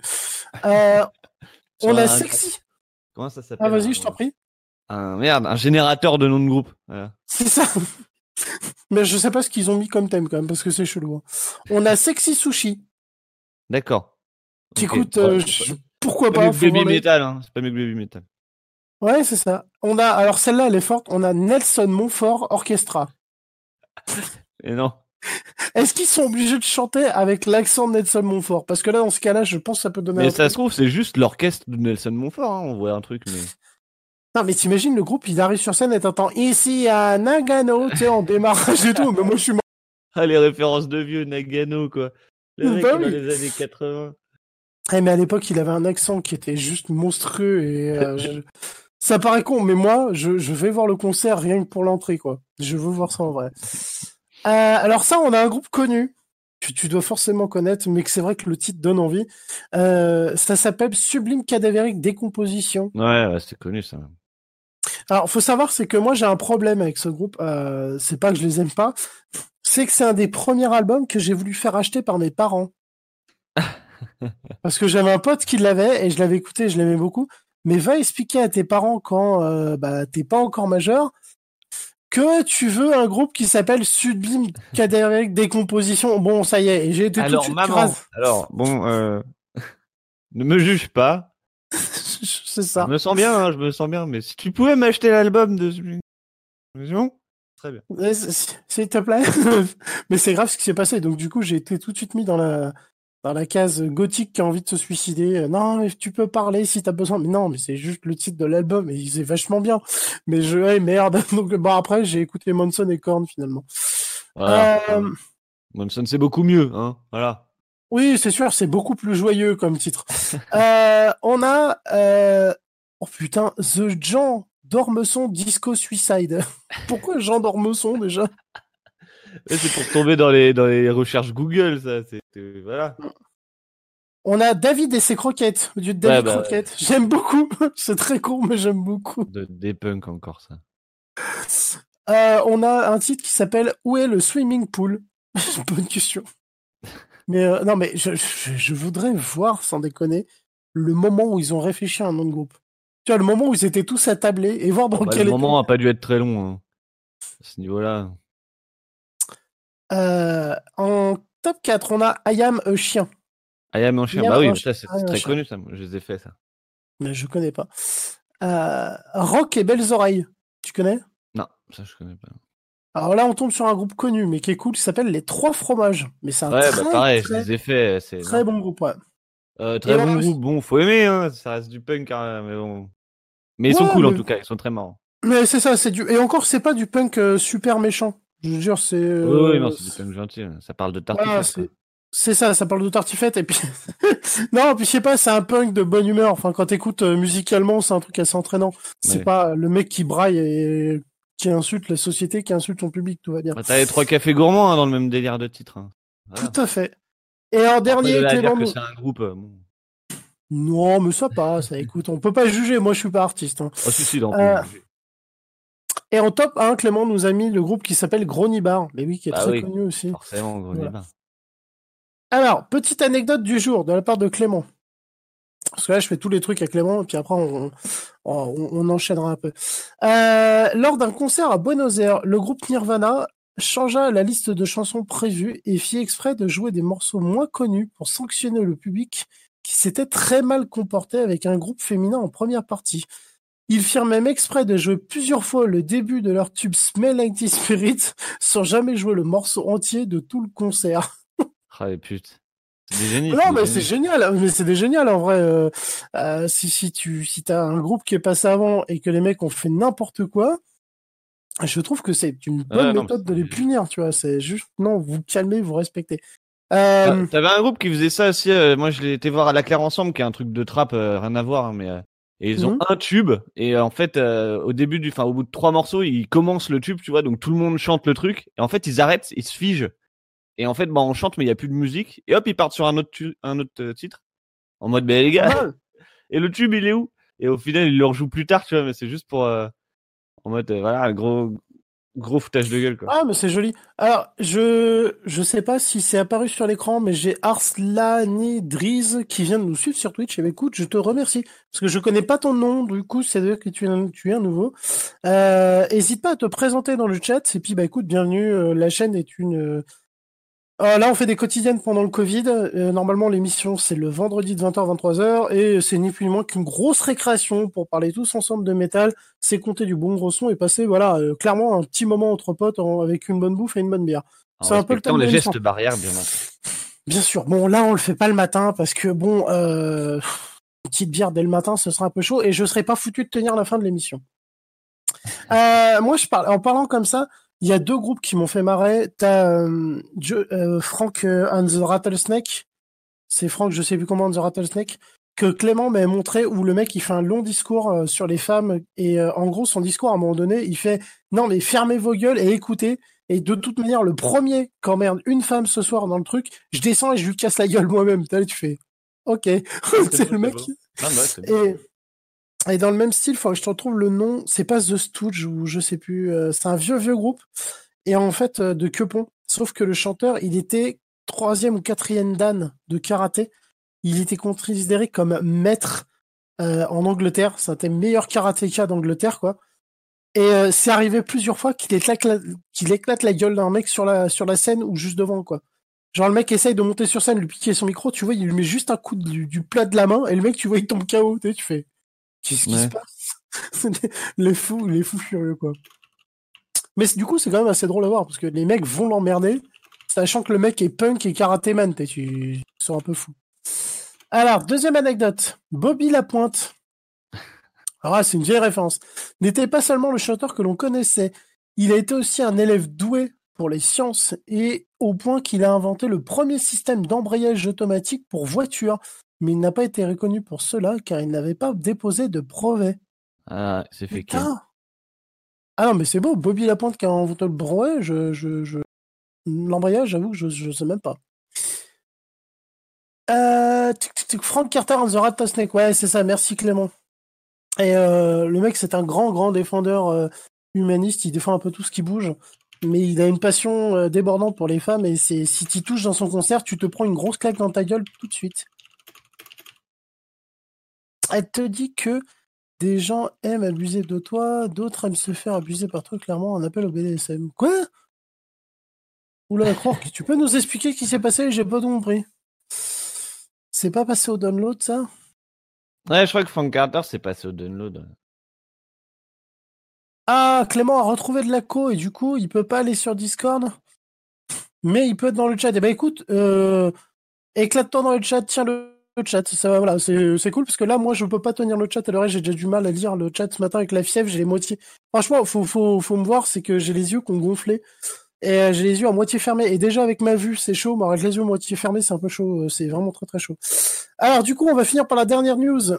On a Sexy. Comment ça s'appelle? Ah, vas-y, je t'en prie. Un générateur de nom de groupe. Voilà. C'est ça. Mais je sais pas ce qu'ils ont mis comme thème, quand même, parce que c'est chelou. Hein. On a Sexy Sushi. D'accord. Écoute, pourquoi pas? pas? C'est pas Baby Metal, hein. C'est pas mieux que Baby Metal. Ouais, c'est ça. Alors celle-là, elle est forte. On a Nelson Montfort Orchestra. Et non. Est-ce qu'ils sont obligés de chanter avec l'accent de Nelson Montfort? Parce que là, dans ce cas-là, je pense que ça peut donner mais ça se trouve, c'est juste l'orchestre de Nelson Montfort, hein. On voit un truc, mais... Non, mais t'imagines, le groupe, il arrive sur scène et t'entends ici à Nagano, tu sais, en démarrage et tout, mais moi, je suis mort. Ah, les références de vieux Nagano, quoi. Le mec, dans les années 80. Mais à l'époque, il avait un accent qui était juste monstrueux et ça paraît con, mais moi, je vais voir le concert rien que pour l'entrée, quoi. Je veux voir ça en vrai. Alors ça, on a un groupe connu. Tu dois forcément connaître, mais que c'est vrai que le titre donne envie. Ça s'appelle Sublime Cadavérique Décomposition. Ouais, c'est connu, ça. Alors, faut savoir, c'est que moi, j'ai un problème avec ce groupe. C'est pas que je les aime pas. C'est que c'est un des premiers albums que j'ai voulu faire acheter par mes parents. Parce que j'avais un pote qui l'avait et je l'avais écouté, je l'aimais beaucoup. Mais va expliquer à tes parents quand t'es pas encore majeur que tu veux un groupe qui s'appelle Sublime Cadavérique Décomposition. Bon, ça y est, et j'ai été tout de suite crase. Alors, bon, ne me juge pas. C'est ça. Je me sens bien, je me sens bien, mais si tu pouvais m'acheter l'album de Sublime Cadavérique, très bien. S'il te plaît. Mais c'est grave ce qui s'est passé. Donc du coup, j'ai été tout de suite mis dans la case gothique qui a envie de se suicider. Non, mais tu peux parler si t'as besoin. Mais non, mais c'est juste le titre de l'album et c'est vachement bien. Mais merde. Donc bon, après, j'ai écouté Manson et Korn finalement. Voilà. Manson, c'est beaucoup mieux, hein. Voilà. Oui, c'est sûr, c'est beaucoup plus joyeux comme titre. On a oh putain, The Jean Dormesson Disco Suicide. Pourquoi Jean Dormesson déjà? C'est pour tomber dans les recherches Google, ça. Voilà. On a David et ses croquettes, du David Croquette. J'aime beaucoup. C'est très court, mais j'aime beaucoup. Des punks encore, ça. On a un titre qui s'appelle Où est le swimming pool? Bonne question. Mais non, mais je voudrais voir, sans déconner, le moment où ils ont réfléchi à un nom de groupe. Tu vois, le moment où ils étaient tous attablés et voir dans quel le moment a pas dû être très long, hein, à ce niveau-là. En top 4, on a I Am a Chien. I Am un chien. Bah oui, ça, c'est très connu, ça. Je les ai fait, ça. Mais je connais pas. Rock et Belles Oreilles. Tu connais? Non, ça, je connais pas. Alors là, on tombe sur un groupe connu, mais qui est cool, qui s'appelle Les Trois Fromages. Mais c'est un pareil, je les ai fait. C'est très bon groupe, ouais. Très bon groupe. Bon, faut aimer, hein. Ça reste du punk, hein, mais bon. Mais ils sont cool, en tout cas. Ils sont très marrants. Mais c'est ça, et encore, c'est pas du punk super méchant. Je veux dire, c'est. Oui, non, c'est quand même gentil. Ça parle de Voilà, tartiflette, quoi. c'est ça parle de tartiflette et puis. Non, puis je sais pas, c'est un punk de bonne humeur. Enfin, quand t'écoutes musicalement, c'est un truc assez entraînant. C'est Ouais. pas le mec qui braille et qui insulte la société, qui insulte son public, tout va bien. Bah, t'as les 3 cafés gourmands hein, dans le même délire de titre. Hein. Tout Voilà. à fait. Et en Après, de dernier, là à dire Clément que nous. c'est un groupe. Bon. Non, mais ça passe. Écoute, on peut pas juger. Moi, je suis pas artiste. Hein. Oh, si, là, on peut Euh, juger. et en top 1, Clément nous a mis le groupe qui s'appelle Gronibar. Mais oui, qui est Bah très oui, connu aussi. forcément, gros Voilà. débat. Alors, petite anecdote du jour de la part de Clément. Parce que là, je fais tous les trucs à Clément, et puis après, on enchaînera un peu. Lors d'un concert à Buenos Aires, le groupe Nirvana changea la liste de chansons prévues et fit exprès de jouer des morceaux moins connus pour sanctionner le public qui s'était très mal comporté avec un groupe féminin en première partie. Ils firent même exprès de jouer plusieurs fois le début de leur tube Smell Like Teen Spirit sans jamais jouer le morceau entier de tout le concert. Ah, les putes. C'est des génies, c'est Non, des mais c'est génies. génial, mais c'est des génial en vrai. Si t'as un groupe qui est passé avant et que les mecs ont fait n'importe quoi, je trouve que c'est une bonne Ouais, non, mais méthode de les punir, tu vois. C'est juste, non, vous calmez, vous respectez. Ah, t'avais un groupe qui faisait ça aussi. Moi, je l'ai été voir à la Claire ensemble, qui est un truc de trap, rien à voir, hein, mais et ils ont mhm. un tube. Et en fait, au bout de 3 morceaux, ils commencent le tube, tu vois. Donc tout le monde chante le truc. Et en fait, ils arrêtent, ils se figent. Et en fait, bah, on chante, mais il y a plus de musique. Et hop, ils partent sur un autre titre. En mode, bah les Pas gars, mal. et le tube, il est où? Et au final, ils le rejouent plus tard, tu vois. Mais c'est juste pour en mode, voilà, gros foutage de gueule, quoi. Ah, mais c'est joli. Alors, je sais pas si c'est apparu sur l'écran, mais j'ai Arslanidriz qui vient de nous suivre sur Twitch. Et écoute, je te remercie. Parce que je connais pas ton nom, du coup, c'est dire que tu es un nouveau. Hésite pas à te présenter dans le chat. Et puis, bah, écoute, bienvenue. La chaîne est là, on fait des quotidiennes pendant le Covid. Normalement, l'émission, c'est le vendredi de 20h à 23h. Et c'est ni plus ni moins qu'une grosse récréation pour parler tous ensemble de métal, s'écouter du bon gros son et passer, voilà, clairement, un petit moment entre potes avec une bonne bouffe et une bonne bière. En C'est un peu le respectant thème de les l'émission. gestes barrières, bien entendu. Bien sûr. Bon, là, on le fait pas le matin parce que, bon, une petite bière dès le matin, ce sera un peu chaud et je serais pas foutu de tenir la fin de l'émission. Moi, en parlant comme ça, il y a deux groupes qui m'ont fait marrer. T'as Frank and the Rattlesnake. C'est Frank, je sais plus comment, and the Rattlesnake, que Clément m'a montré où le mec il fait un long discours sur les femmes et en gros son discours à un moment donné il fait non mais fermez vos gueules et écoutez et de toute manière le premier qu'emmerde une femme ce soir dans le truc je descends et je lui casse la gueule moi-même. Tu fais ok. Ah, c'est C'est beau, le c'est mec. beau. Ah, bah, c'est beau. Et dans le même style, faut que je te retrouve le nom, c'est pas The Stooges ou je sais plus, c'est un vieux groupe et en fait de Quepon. Sauf que le chanteur, il était troisième ou quatrième dan de karaté. Il était considéré comme maître en Angleterre. C'était le meilleur karatéka d'Angleterre, quoi. Et c'est arrivé plusieurs fois qu'il éclate la gueule d'un mec sur la scène ou juste devant, quoi. Genre le mec essaye de monter sur scène, lui piquer son micro, tu vois, il lui met juste un coup du plat de la main et le mec, tu vois, il tombe KO. Tu fais, qu'est-ce qui se Ouais. passe? Les fous furieux, quoi. Mais du coup, c'est quand même assez drôle à voir parce que les mecs vont l'emmerder, sachant que le mec est punk et karatéman. Ils sont un peu fous. Alors, deuxième anecdote. Bobby Lapointe. Alors là, c'est une vieille référence. N'était pas seulement le chanteur que l'on connaissait, il a été aussi un élève doué pour les sciences et au point qu'il a inventé le premier système d'embrayage automatique pour voiture. Mais il n'a pas été reconnu pour cela car il n'avait pas déposé de brevet. Ah, c'est fait ken. Putain! Ah non, mais c'est beau, Bobby Lapointe qui a inventé le brevet, l'embrayage, j'avoue que je sais même pas. Frank Carter and the Rattlesnake, ouais, c'est ça, merci Clément. Et le mec, c'est un grand défendeur humaniste, il défend un peu tout ce qui bouge, mais il a une passion débordante pour les femmes, et si tu touches dans son concert, tu te prends une grosse claque dans ta gueule tout de suite. Elle te dit que des gens aiment abuser de toi, d'autres aiment se faire abuser par toi, clairement, un appel au BDSM. Quoi? Oula, croire que tu peux nous expliquer ce qui s'est passé? J'ai pas tout compris. C'est pas passé au download, ça? Ouais, je crois que Frank Carter s'est passé au download. Ah, Clément a retrouvé de la co et du coup, il peut pas aller sur Discord, mais il peut être dans le chat. Eh ben écoute, éclate-toi dans le chat, tiens le chat. Ça, voilà, c'est cool parce que là, moi, je peux pas tenir le chat à l'oreille. J'ai déjà du mal à lire le chat ce matin avec la fièvre. J'ai les moitiés. Franchement, faut me voir, c'est que j'ai les yeux qui ont gonflé Et j'ai les yeux à moitié fermés. Et déjà avec ma vue, c'est chaud, mais avec les yeux à moitié fermés, c'est un peu chaud. C'est vraiment très très chaud. Alors du coup, on va finir par la dernière news.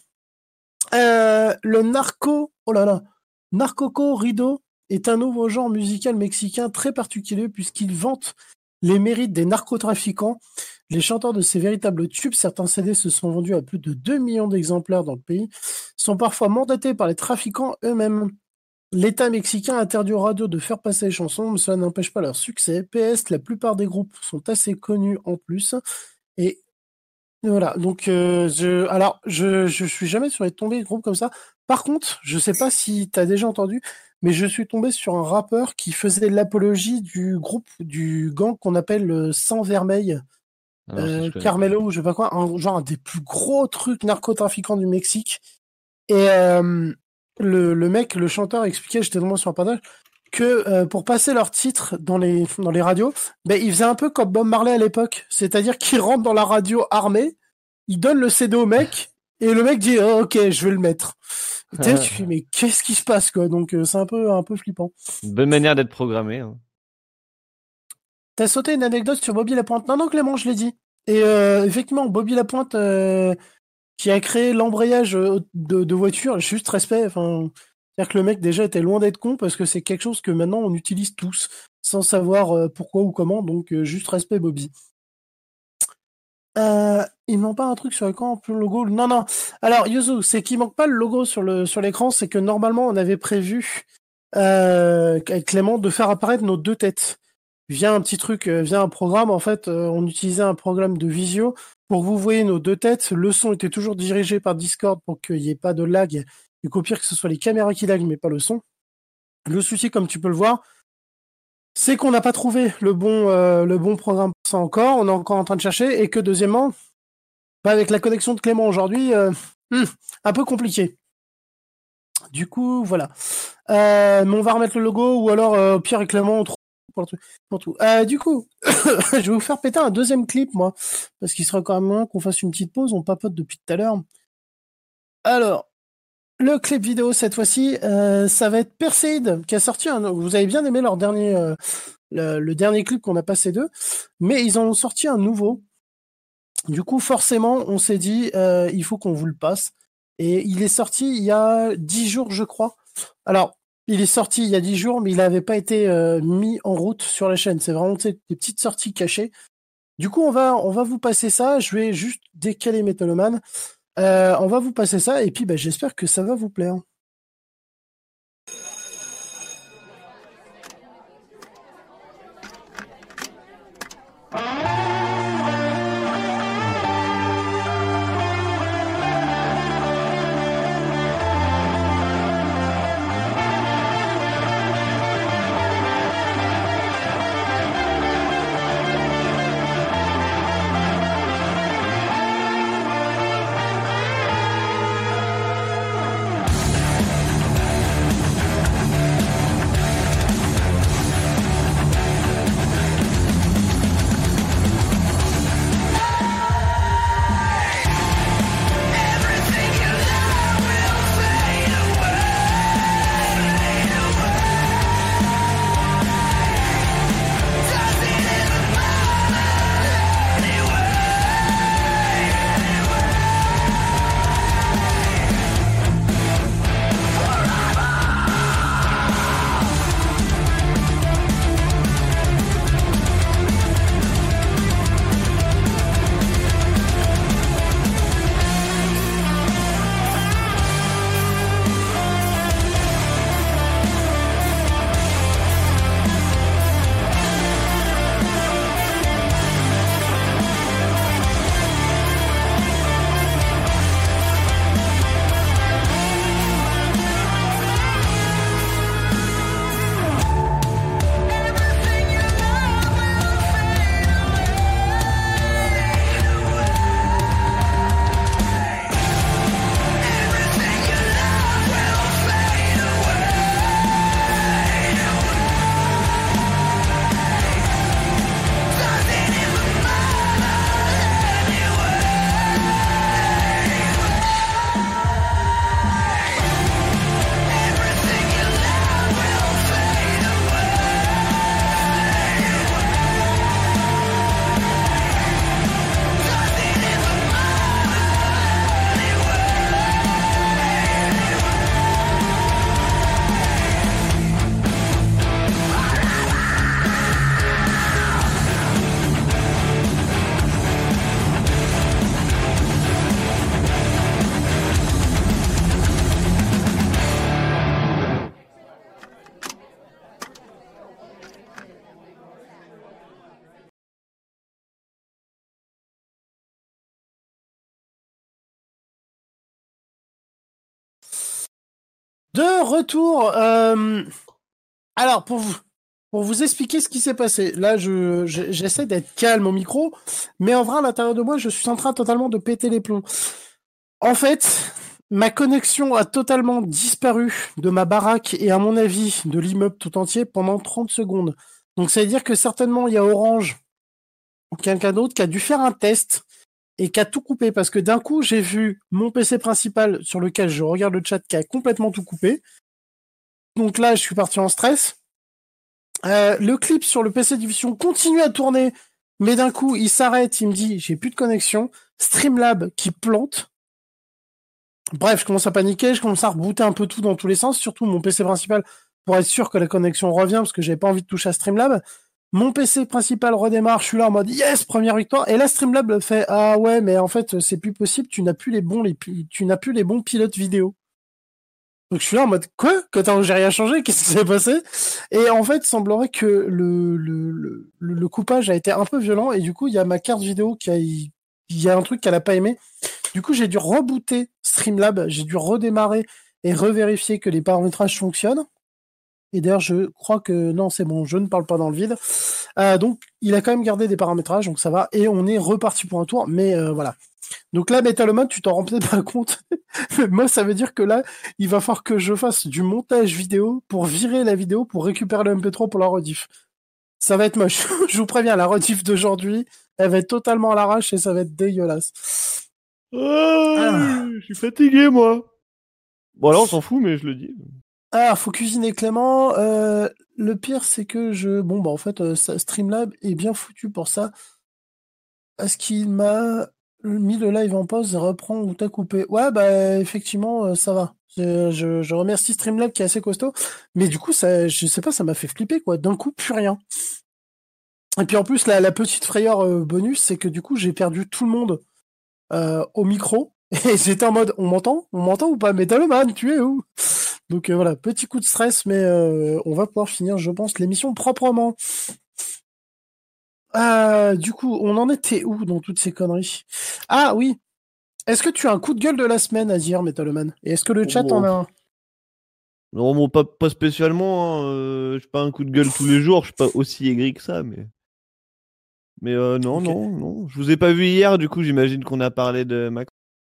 Le Narco Corrido est un nouveau genre musical mexicain très particulier puisqu'il vante les mérites des narcotrafiquants. Les chanteurs de ces véritables tubes, certains CD se sont vendus à plus de 2 millions d'exemplaires dans le pays, sont parfois mandatés par les trafiquants eux-mêmes. L'État mexicain interdit aux radios de faire passer les chansons, mais cela n'empêche pas leur succès. PS, la plupart des groupes sont assez connus en plus. Et voilà, donc je suis jamais sur les tombées de groupes comme ça. Par contre, je sais pas si t'as déjà entendu, mais je suis tombé sur un rappeur qui faisait l'apologie du groupe, du gang qu'on appelle Sang Vermeil, Ah non, ça, je connais pas. Carmelo ou je sais pas quoi, genre un des plus gros trucs narcotrafiquants du Mexique. Et le mec, le chanteur expliquait, j'étais tombé sur un partage, que pour passer leurs titres dans les radios, ben il faisait un peu comme Bob Marley à l'époque, c'est-à-dire qu'il rentre dans la radio armée, il donne le CD au mec et le mec dit oh, ok, je vais le mettre. Et tu fais mais qu'est-ce qui se passe quoi? Donc c'est un peu flippant. Une bonne manière d'être programmé. Hein. T'as sauté une anecdote sur Bobby Lapointe? Non non Clément, je l'ai dit. Et effectivement, Bobby Lapointe qui a créé l'embrayage de voiture, juste respect. Enfin, c'est-à-dire que le mec déjà était loin d'être con parce que c'est quelque chose que maintenant on utilise tous sans savoir pourquoi ou comment. Donc juste respect Bobby. Il manque pas un truc sur l'écran, plus le logo. Non non. Alors Yuzu, c'est qu'il manque pas le logo sur l'écran, c'est que normalement on avait prévu avec Clément de faire apparaître nos deux têtes via un petit truc, via un programme. En fait, on utilisait un programme de visio pour que vous voyez nos deux têtes. Le son était toujours dirigé par Discord pour qu'il n'y ait pas de lag et qu'au pire que ce soit les caméras qui lag mais pas le son. Le souci, comme tu peux le voir, c'est qu'on n'a pas trouvé le bon programme pour ça encore. On est encore en train de chercher et que deuxièmement, avec la connexion de Clément aujourd'hui, un peu compliqué. Du coup, voilà. Mais on va remettre le logo ou alors Pierre et Clément pour le truc, pour tout. Du coup, je vais vous faire péter un deuxième clip, moi, parce qu'il serait quand même bien qu'on fasse une petite pause. On papote depuis tout à l'heure. Alors, le clip vidéo cette fois-ci, ça va être Perseid qui a sorti un. Vous avez bien aimé leur dernier, le dernier clip qu'on a passé d'eux, mais ils en ont sorti un nouveau. Du coup, forcément, on s'est dit, il faut qu'on vous le passe. Et il est sorti il y a 10 jours, je crois. Alors, il est sorti il y a 10 jours, mais il n'avait pas été mis en route sur la chaîne. C'est vraiment des petites sorties cachées. Du coup, on va vous passer ça. Je vais juste décaler Metaloman. On va vous passer ça. Et puis, j'espère que ça va vous plaire. De retour. Alors, pour vous expliquer ce qui s'est passé, là, j'essaie d'être calme au micro, mais en vrai, à l'intérieur de moi, je suis en train totalement de péter les plombs. En fait, ma connexion a totalement disparu de ma baraque et, à mon avis, de l'immeuble tout entier pendant 30 secondes. Donc, ça veut dire que certainement, il y a Orange ou quelqu'un d'autre qui a dû faire un test et qui a tout coupé, parce que d'un coup, j'ai vu mon PC principal sur lequel je regarde le chat qui a complètement tout coupé. Donc là, je suis parti en stress. Le clip sur le PC Division continue à tourner, mais d'un coup, il s'arrête, il me dit, j'ai plus de connexion. Streamlab qui plante. Bref, je commence à paniquer, je commence à rebooter un peu tout dans tous les sens, surtout mon PC principal, pour être sûr que la connexion revient, parce que j'avais pas envie de toucher à Streamlab. Mon PC principal redémarre, je suis là en mode yes, première victoire. Et là, Streamlab fait ah ouais, mais en fait, c'est plus possible, tu n'as plus les bons pilotes vidéo. Donc je suis là en mode quoi? Quand j'ai rien changé, qu'est-ce qui s'est passé? Et en fait, il semblerait que le coupage a été un peu violent, et du coup, il y a ma carte vidéo il y a un truc qu'elle a pas aimé. Du coup, j'ai dû rebooter Streamlab, j'ai dû redémarrer et revérifier que les paramétrages fonctionnent. Et d'ailleurs, je crois que non, c'est bon, je ne parle pas dans le vide. Donc, il a quand même gardé des paramétrages, donc ça va. Et on est reparti pour un tour, mais voilà. Donc là, Metalomane, tu t'en rends peut-être pas compte. Moi, ça veut dire que là, il va falloir que je fasse du montage vidéo pour virer la vidéo, pour récupérer le MP3 pour la rediff. Ça va être moche. Je vous préviens, la rediff d'aujourd'hui, elle va être totalement à l'arrache et ça va être dégueulasse. Je suis fatigué, moi. Bon, alors, on s'en fout, mais je le dis. Ah, faut cuisiner Clément. Le pire, c'est que bon, bah, en fait, Streamlab est bien foutu pour ça. Est-ce qu'il m'a mis le live en pause, reprend ou t'as coupé? Ouais, bah, effectivement, ça va. Je remercie Streamlab qui est assez costaud. Mais du coup, ça, je sais pas, ça m'a fait flipper, quoi. D'un coup, plus rien. Et puis en plus, la petite frayeur bonus, c'est que du coup, j'ai perdu tout le monde au micro. Et j'étais en mode, on m'entend? On m'entend ou pas? Metalman, tu es où? Donc voilà, petit coup de stress, mais on va pouvoir finir, je pense, l'émission proprement. Du coup, on en était où dans toutes ces conneries? Ah oui, est-ce que tu as un coup de gueule de la semaine à dire, Metalman? Et est-ce que le chat en a un? Non, bon, pas spécialement. Hein, je suis pas un coup de gueule tous les jours. Je suis pas aussi aigri que ça, mais. Mais non, Ok. non. Je vous ai pas vu hier, du coup, j'imagine qu'on a parlé de Mac.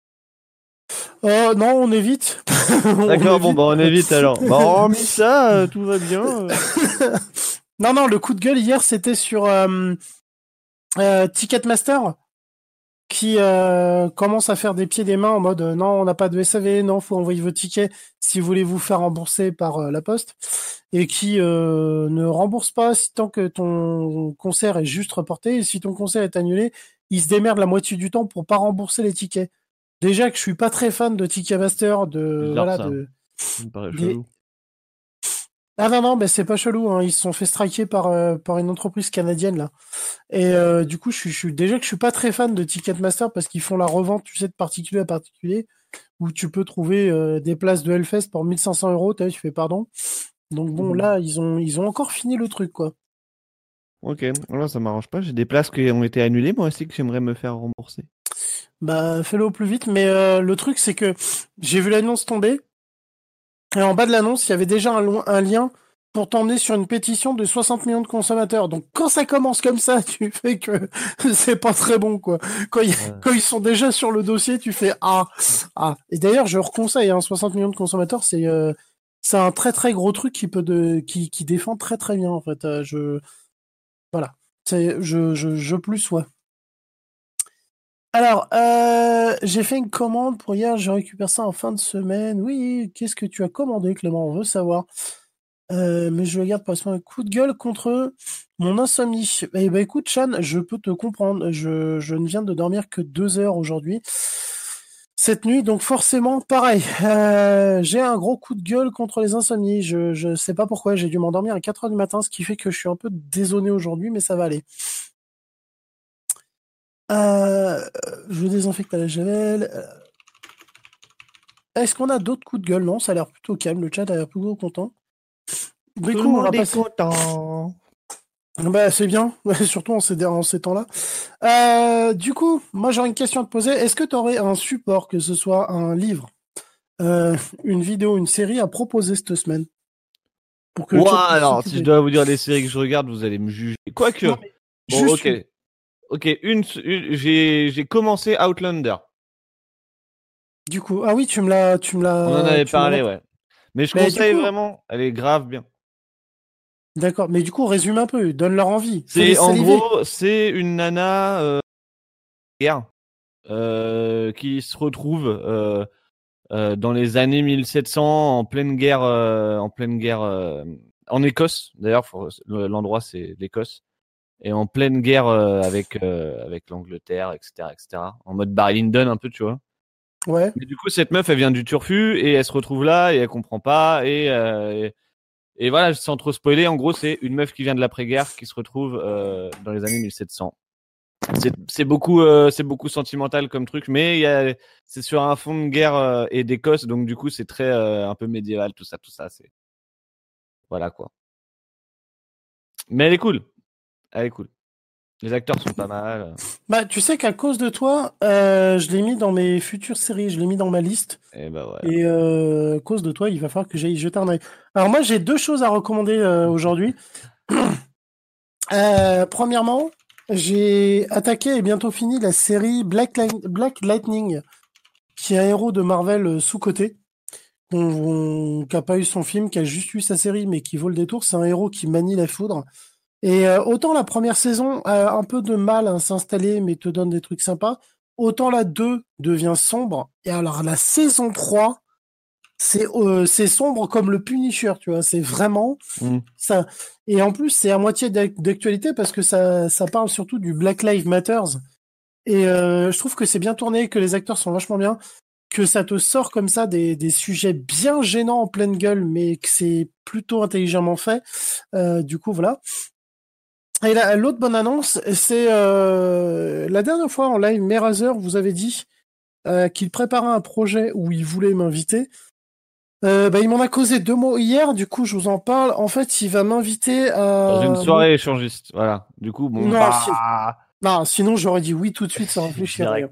Non, on évite. D'accord, bon, bah on évite alors. Bah, hormis ça, tout va bien. Non, le coup de gueule hier, c'était sur Ticketmaster, qui commence à faire des pieds et des mains en mode non, on n'a pas de SAV, non, faut envoyer vos tickets si vous voulez vous faire rembourser par la poste, et qui ne rembourse pas si tant que ton concert est juste reporté, et si ton concert est annulé, il se démerde la moitié du temps pour pas rembourser les tickets. Déjà que je suis pas très fan de Ticketmaster, Bizarre ça. Ça me paraît des... chelou. Ah non, mais c'est pas chelou, hein. Ils se sont fait striker par une entreprise canadienne là. Et du coup, déjà que je suis pas très fan de Ticketmaster parce qu'ils font la revente, tu sais, de particulier à particulier, où tu peux trouver des places de Hellfest pour 1 500 €. T'as vu, tu fais pardon. Donc bon, là, ils ont encore fini le truc, quoi. Ok, alors ça m'arrange pas. J'ai des places qui ont été annulées, moi aussi, que j'aimerais me faire rembourser. Bah, fais-le au plus vite. Mais le truc, c'est que j'ai vu l'annonce tomber. Et en bas de l'annonce, il y avait déjà un lien pour t'emmener sur une pétition de 60 millions de consommateurs. Donc quand ça commence comme ça, tu fais que c'est pas très bon, quoi. Quand ils sont déjà sur le dossier, tu fais ah. Et d'ailleurs, je reconseille, hein, 60 millions de consommateurs, c'est un très très gros truc qui défend très très bien, en fait. Voilà. Je plus, ouais. Alors, j'ai fait une commande pour hier, je récupère ça en fin de semaine. Oui, qu'est-ce que tu as commandé, Clément? On veut savoir. Mais je le garde pour un coup de gueule contre mon insomnie. Eh ben écoute, Chan, je peux te comprendre. Je ne viens de dormir que 2 heures aujourd'hui. Cette nuit, donc forcément, pareil. J'ai un gros coup de gueule contre les insomnies. Je sais pas pourquoi, j'ai dû m'endormir à 4 heures du matin, ce qui fait que je suis un peu désonné aujourd'hui, mais ça va aller. Euh, je désinfecte à la javel. Est-ce qu'on a d'autres coups de gueule? Non, ça a l'air plutôt calme. Le chat a l'air plutôt content. Du Tout le coup, on va monde est passer. content. Bah, c'est bien, surtout en ces temps-là. Du coup, moi j'aurais une question à te poser. Est-ce que tu aurais un support, que ce soit un livre, une vidéo, une série à proposer cette semaine pour que le chat Ouah, puisse alors, si je s'occuper. dois vous dire les séries que je regarde, vous allez me juger. Non, Quoique. mais Bon, juste ok. une. Ok, j'ai commencé Outlander. Du coup, ah oui, On en avait tu me l'as parlé, montré. ouais. Mais je Mais du conseille coup, vraiment, elle est grave bien. d'accord. Mais du coup, résume un peu, donne leur envie, fais-les C'est en saliver. gros, c'est une nana guerre, qui se retrouve dans les années 1700 en pleine guerre en Écosse. D'ailleurs, l'endroit c'est l'Écosse et en pleine guerre avec l'Angleterre, etc., etc. En mode Barry Lyndon un peu, tu vois. Ouais. Mais du coup, cette meuf, elle vient du Turfu et elle se retrouve là et elle comprend pas et voilà, sans trop spoiler, en gros, c'est une meuf qui vient de l'après-guerre qui se retrouve dans les années 1700. C'est beaucoup sentimental comme truc, mais c'est sur un fond de guerre et d'Écosse, donc du coup, c'est très un peu médiéval, tout ça, c'est voilà quoi. Mais elle est cool, elle est cool. Les acteurs sont pas mal. Bah, tu sais qu'à cause de toi, je l'ai mis dans mes futures séries, je l'ai mis dans ma liste. Et bah voilà. Et à cause de toi, il va falloir que j'aille y jeter un œil. Alors moi, j'ai deux choses à recommander aujourd'hui. Premièrement, j'ai attaqué et bientôt fini la série Black Lightning, qui est un héros de Marvel sous-coté, qui a pas eu son film, qui a juste eu sa série, mais qui vaut le détour. C'est un héros qui manie la foudre. Et autant la première saison a un peu de mal à s'installer, mais te donne des trucs sympas, autant la 2 devient sombre. Et alors la saison 3, c'est sombre comme le Punisher, tu vois. C'est vraiment Mm. ça. Et en plus, c'est à moitié d'actualité parce que ça parle surtout du Black Lives Matters. Et je trouve que c'est bien tourné, que les acteurs sont vachement bien, que ça te sort comme ça des sujets bien gênants en pleine gueule, mais que c'est plutôt intelligemment fait. Du coup, voilà. Et l'autre bonne annonce, c'est la dernière fois en live, Merazer vous avait dit qu'il préparait un projet où il voulait m'inviter. Bah, il m'en a causé deux mots hier, du coup je vous en parle. En fait, il va m'inviter Dans une à soirée échangiste, voilà. Du coup, bon non, bah non, sinon j'aurais dit oui tout de suite sans réfléchir d'ailleurs. direct.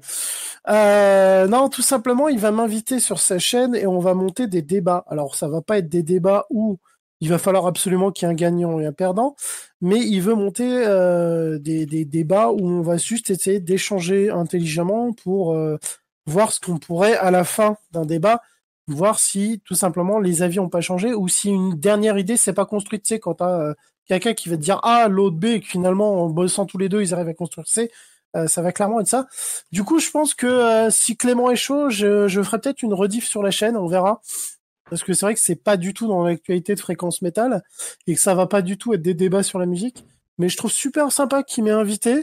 Non, tout simplement, il va m'inviter sur sa chaîne et on va monter des débats. Alors, ça va pas être des débats où il va falloir absolument qu'il y ait un gagnant et un perdant, mais il veut monter des débats où on va juste essayer d'échanger intelligemment pour voir ce qu'on pourrait à la fin d'un débat, voir si tout simplement les avis ont pas changé ou si une dernière idée s'est pas construite. Tu sais, quand t'as quelqu'un qui va te dire A, l'autre B et que finalement en bossant tous les deux ils arrivent à construire C, ça va clairement être ça. Du coup, je pense que si Clément est chaud, je ferai peut-être une rediff sur la chaîne, on verra. Parce que c'est vrai que c'est pas du tout dans l'actualité de Fréquence Métal et que ça va pas du tout être des débats sur la musique. Mais je trouve super sympa qu'il m'ait invité.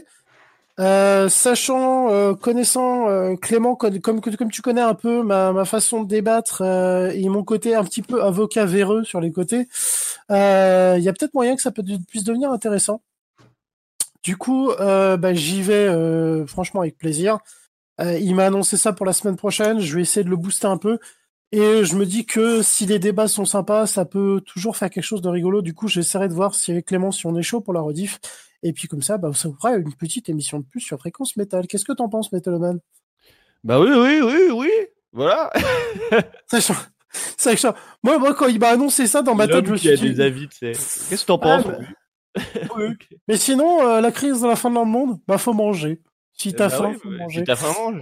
Sachant, connaissant Clément, comme tu connais un peu ma façon de débattre et mon côté un petit peu avocat véreux sur les côtés, il y a peut-être moyen que ça puisse devenir intéressant. Du coup, bah, j'y vais franchement avec plaisir. Il m'a annoncé ça pour la semaine prochaine. Je vais essayer de le booster un peu. Et je me dis que si les débats sont sympas, ça peut toujours faire quelque chose de rigolo. Du coup, j'essaierai de voir si avec Clément, si on est chaud pour la rediff. Et puis comme ça, bah, ça vous fera une petite émission de plus sur Fréquence Métal. Qu'est-ce que t'en penses, Metaloman? Bah oui, oui, oui, oui. Voilà. Sachant, sachant, moi, quand il m'a annoncé ça dans ma tête, je L'homme me qui suis a dit, des avis, tu sais. Qu'est-ce que t'en ah, penses? bah, Oui. oui. Ok. Mais sinon, la crise de la fin de le monde, bah, faut manger. Si t'as Bah faim, oui, faut si manger. t'as faim, mange.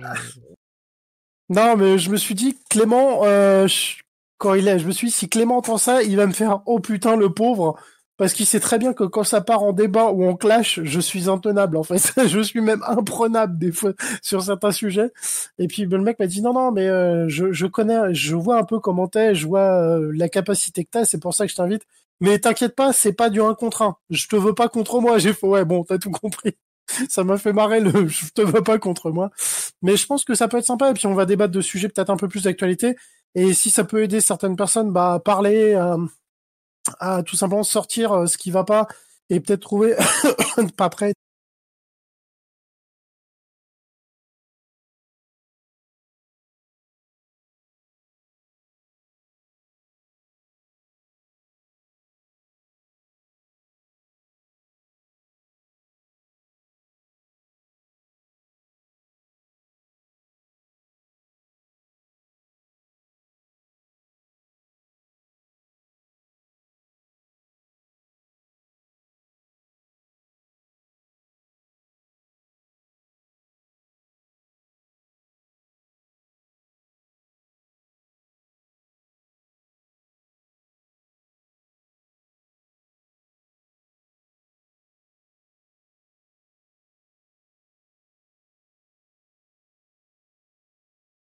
Non, mais je me suis dit, Clément, quand je me suis dit, si Clément entend ça, il va me faire, oh putain, le pauvre, parce qu'il sait très bien que quand ça part en débat ou en clash, je suis intenable, en fait. Je suis même imprenable, des fois, sur certains sujets. Et puis, ben, le mec m'a dit, non, non, mais je connais, je vois un peu comment t'es, je vois la capacité que t'as, c'est pour ça que je t'invite. Mais t'inquiète pas, c'est pas du un contre un. Je te veux pas contre moi. J'ai fait, ouais, bon, t'as tout compris. Ça m'a fait marrer le, je te veux pas contre moi. Mais je pense que ça peut être sympa et puis on va débattre de sujets peut-être un peu plus d'actualité. Et si ça peut aider certaines personnes, bah, à parler, à tout simplement sortir ce qui va pas et peut-être trouver pas prêt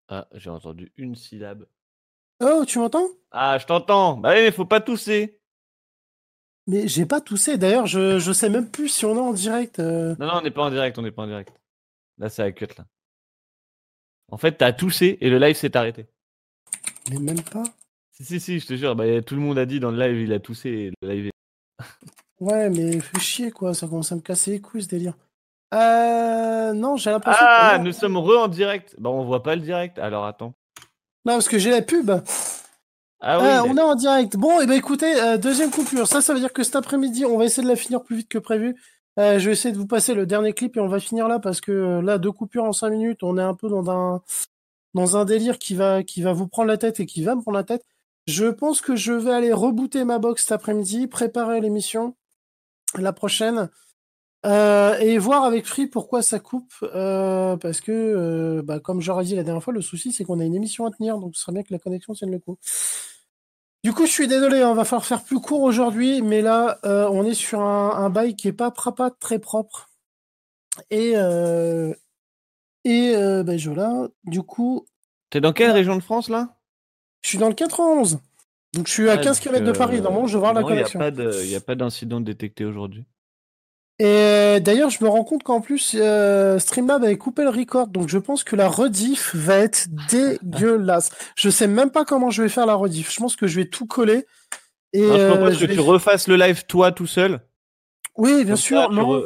Ah, j'ai entendu une syllabe. Oh, tu m'entends? Ah, je t'entends. Bah oui, mais faut pas tousser. Mais j'ai pas toussé. D'ailleurs, je sais même plus si on est en direct. Non, non, on n'est pas en direct, on n'est pas en direct. Là, c'est la cut, là. En fait, t'as toussé et le live s'est arrêté. Mais même pas. Si, je te jure. Bah, tout le monde a dit dans le live, il a toussé et le live est... Ouais, mais fais chier, quoi. Ça commence à me casser les couilles, ce délire. Non, j'ai l'impression Ah, qu'on est... nous sommes en direct. Bah, on voit pas le direct. Alors, attends. Non, parce que j'ai la pub. Ah oui, On est en direct. Bon, et ben écoutez, deuxième coupure. Ça veut dire que cet après-midi, on va essayer de la finir plus vite que prévu. Je vais essayer de vous passer le dernier clip et on va finir là parce que là, 2 coupures en 5 minutes, on est un peu dans un délire qui va vous prendre la tête et qui va me prendre la tête. Je pense que je vais aller rebooter ma box cet après-midi, préparer l'émission, la prochaine, et voir avec Free pourquoi ça coupe, parce que, bah, comme j'aurais dit la dernière fois, le souci c'est qu'on a une émission à tenir, donc ce serait bien que la connexion tienne le coup. Du coup, je suis désolé, hein, va falloir faire plus court aujourd'hui, mais là, on est sur un bail qui est pas très propre. Et bah, voilà, du coup, t'es dans quelle région de France, là? je suis dans le 91. Donc, je suis à 15 km de Paris. Normalement, je vais voir la non, il connexion. y a pas d'incident détecté aujourd'hui. Et d'ailleurs, je me rends compte qu'en plus, Streamlab avait coupé le record. Donc, je pense que la rediff va être dégueulasse. Je sais même pas comment je vais faire la rediff. Je pense que je vais tout coller. Et Non, je propose que je vais... tu refasses le live toi tout seul. Oui, bien Comme sûr. ça, Non.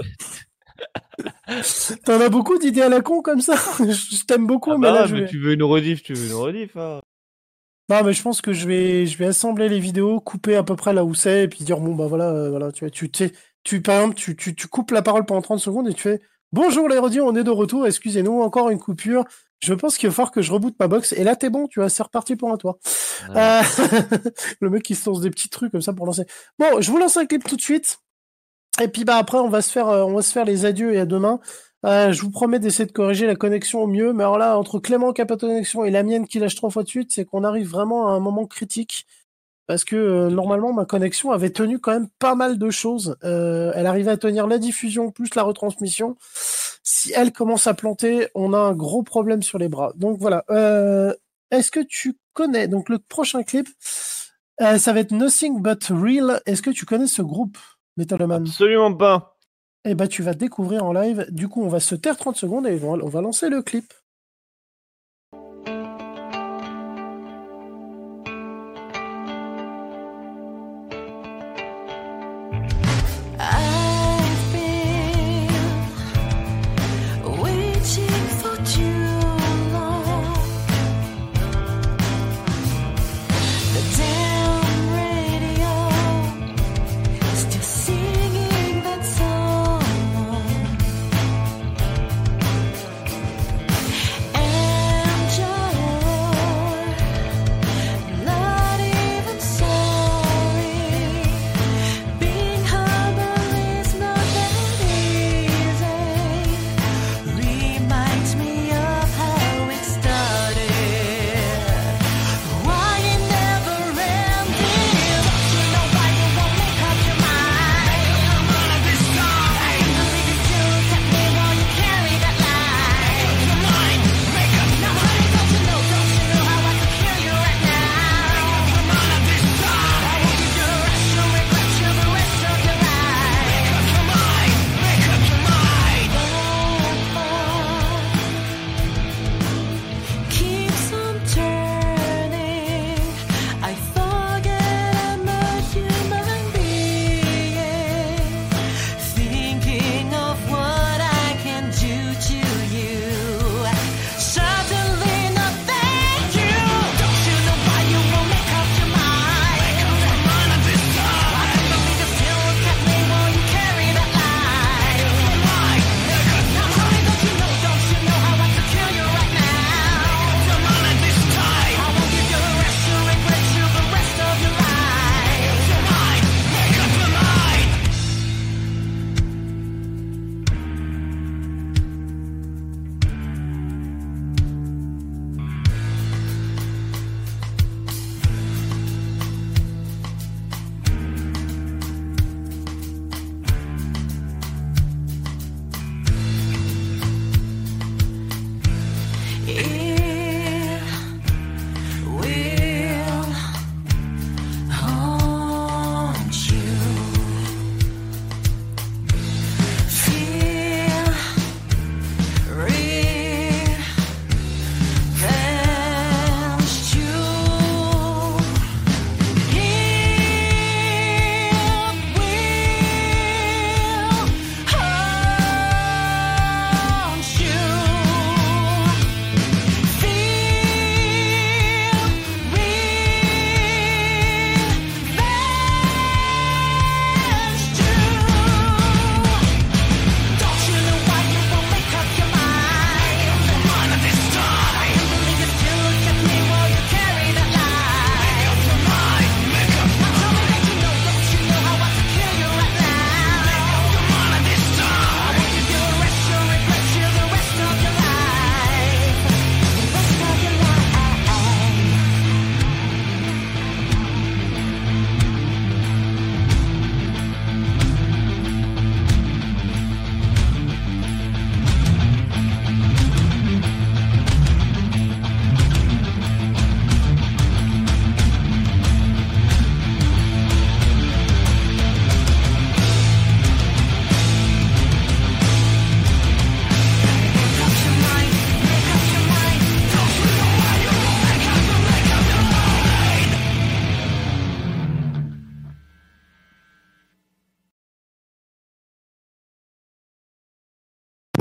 T'en as beaucoup d'idées à la con comme ça. Je t'aime beaucoup, Ah mais là, bah, je mais vais... tu veux une rediff, hein. Non, mais je pense que je vais assembler les vidéos, couper à peu près là où c'est, et puis dire, bon, bah voilà, voilà, tu vois, par exemple, tu coupes la parole pendant 30 secondes et tu fais, bonjour les redios, on est de retour, excusez-nous, encore une coupure. Je pense qu'il va falloir que je reboote ma box, et là, t'es bon, tu vois, c'est reparti pour un toit. Ouais. Le mec qui se lance des petits trucs comme ça pour lancer. Bon, je vous lance un clip tout de suite. Et puis bah après on va se faire les adieux et à demain. Je vous promets d'essayer de corriger la connexion au mieux, mais alors là entre Clément qui a pas de connexion et la mienne qui lâche 3 fois de suite, c'est qu'on arrive vraiment à un moment critique parce que normalement ma connexion avait tenu quand même pas mal de choses. Elle arrivait à tenir la diffusion plus la retransmission. Si elle commence à planter, on a un gros problème sur les bras. Donc voilà. Est-ce que tu connais donc le prochain clip? Ça va être Nothing But Real. Est-ce que tu connais ce groupe, Metalman? Absolument pas. Eh ben, tu vas découvrir en live. Du coup, on va se taire 30 secondes et on va lancer le clip.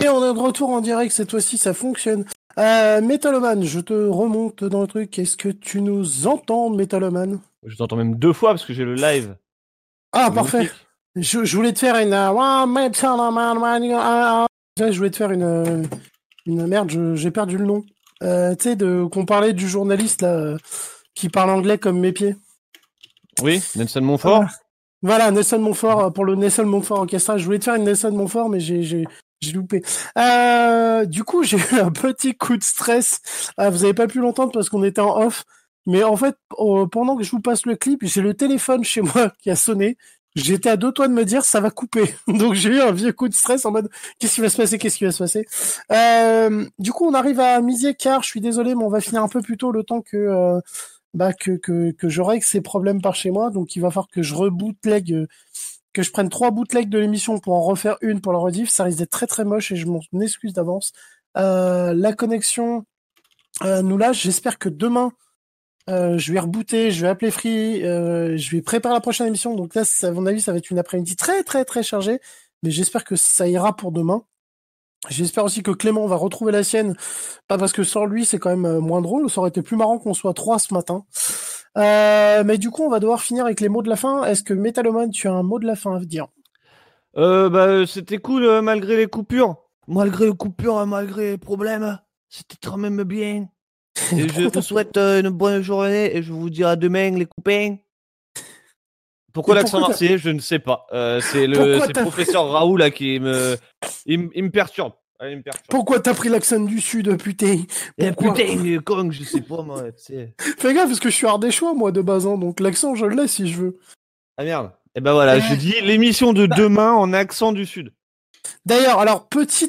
Et on est de retour en direct, cette fois-ci ça fonctionne. Métaloman, je te remonte dans le truc. Est-ce que tu nous entends, Métaloman? Je t'entends même 2 fois parce que j'ai le live. Ah, C'est parfait. magnifique. Je voulais te faire une... Je voulais te faire une merde, j'ai perdu le nom. Tu sais, qu'on parlait du journaliste là, qui parle anglais comme mes pieds. Oui, Nelson Montfort. Voilà, Nelson Montfort, pour le Nelson Montfort Orchestra. Je voulais te faire une Nelson Montfort, mais j'ai loupé. Du coup, j'ai eu un petit coup de stress. Vous avez pas pu l'entendre parce qu'on était en off. Mais en fait, pendant que je vous passe le clip, j'ai le téléphone chez moi qui a sonné. J'étais à 2 doigts de me dire ça va couper. Donc j'ai eu un vieux coup de stress en mode qu'est-ce qui va se passer, qu'est-ce qui va se passer. Du coup, on arrive à midi et quart. Je suis désolé, mais on va finir un peu plus tôt le temps que je règle ces problèmes par chez moi. Donc il va falloir que je rebootleg, que je prenne 3 bootlegs de l'émission pour en refaire une pour la rediff. Ça risque d'être très très moche et je m'en excuse d'avance. La connexion nous lâche. J'espère que demain je vais rebooter, je vais appeler Free, je vais préparer la prochaine émission. Donc là, à mon avis, ça va être une après-midi très très très chargée. Mais j'espère que ça ira pour demain. J'espère aussi que Clément va retrouver la sienne. Pas parce que sans lui, c'est quand même moins drôle. Ça aurait été plus marrant qu'on soit 3 ce matin. Mais du coup, on va devoir finir avec les mots de la fin. Est-ce que Metalomane, tu as un mot de la fin à dire? C'était cool malgré les coupures. Malgré les coupures, malgré les problèmes, c'était quand même bien. Et je vous souhaite une bonne journée et je vous dis à demain les copains. Pourquoi l'accent marseillais, je ne sais pas. C'est le professeur Raoult là qui il me perturbe. Ah, il me perturbe. Pourquoi t'as pris l'accent du sud, putain? Putain, con, je sais pas moi. Fais gaffe parce que je suis ardéchois moi de base, hein, donc l'accent je l'ai si je veux. Ah merde. Et ben voilà, je dis l'émission de demain en accent du sud. D'ailleurs, alors petit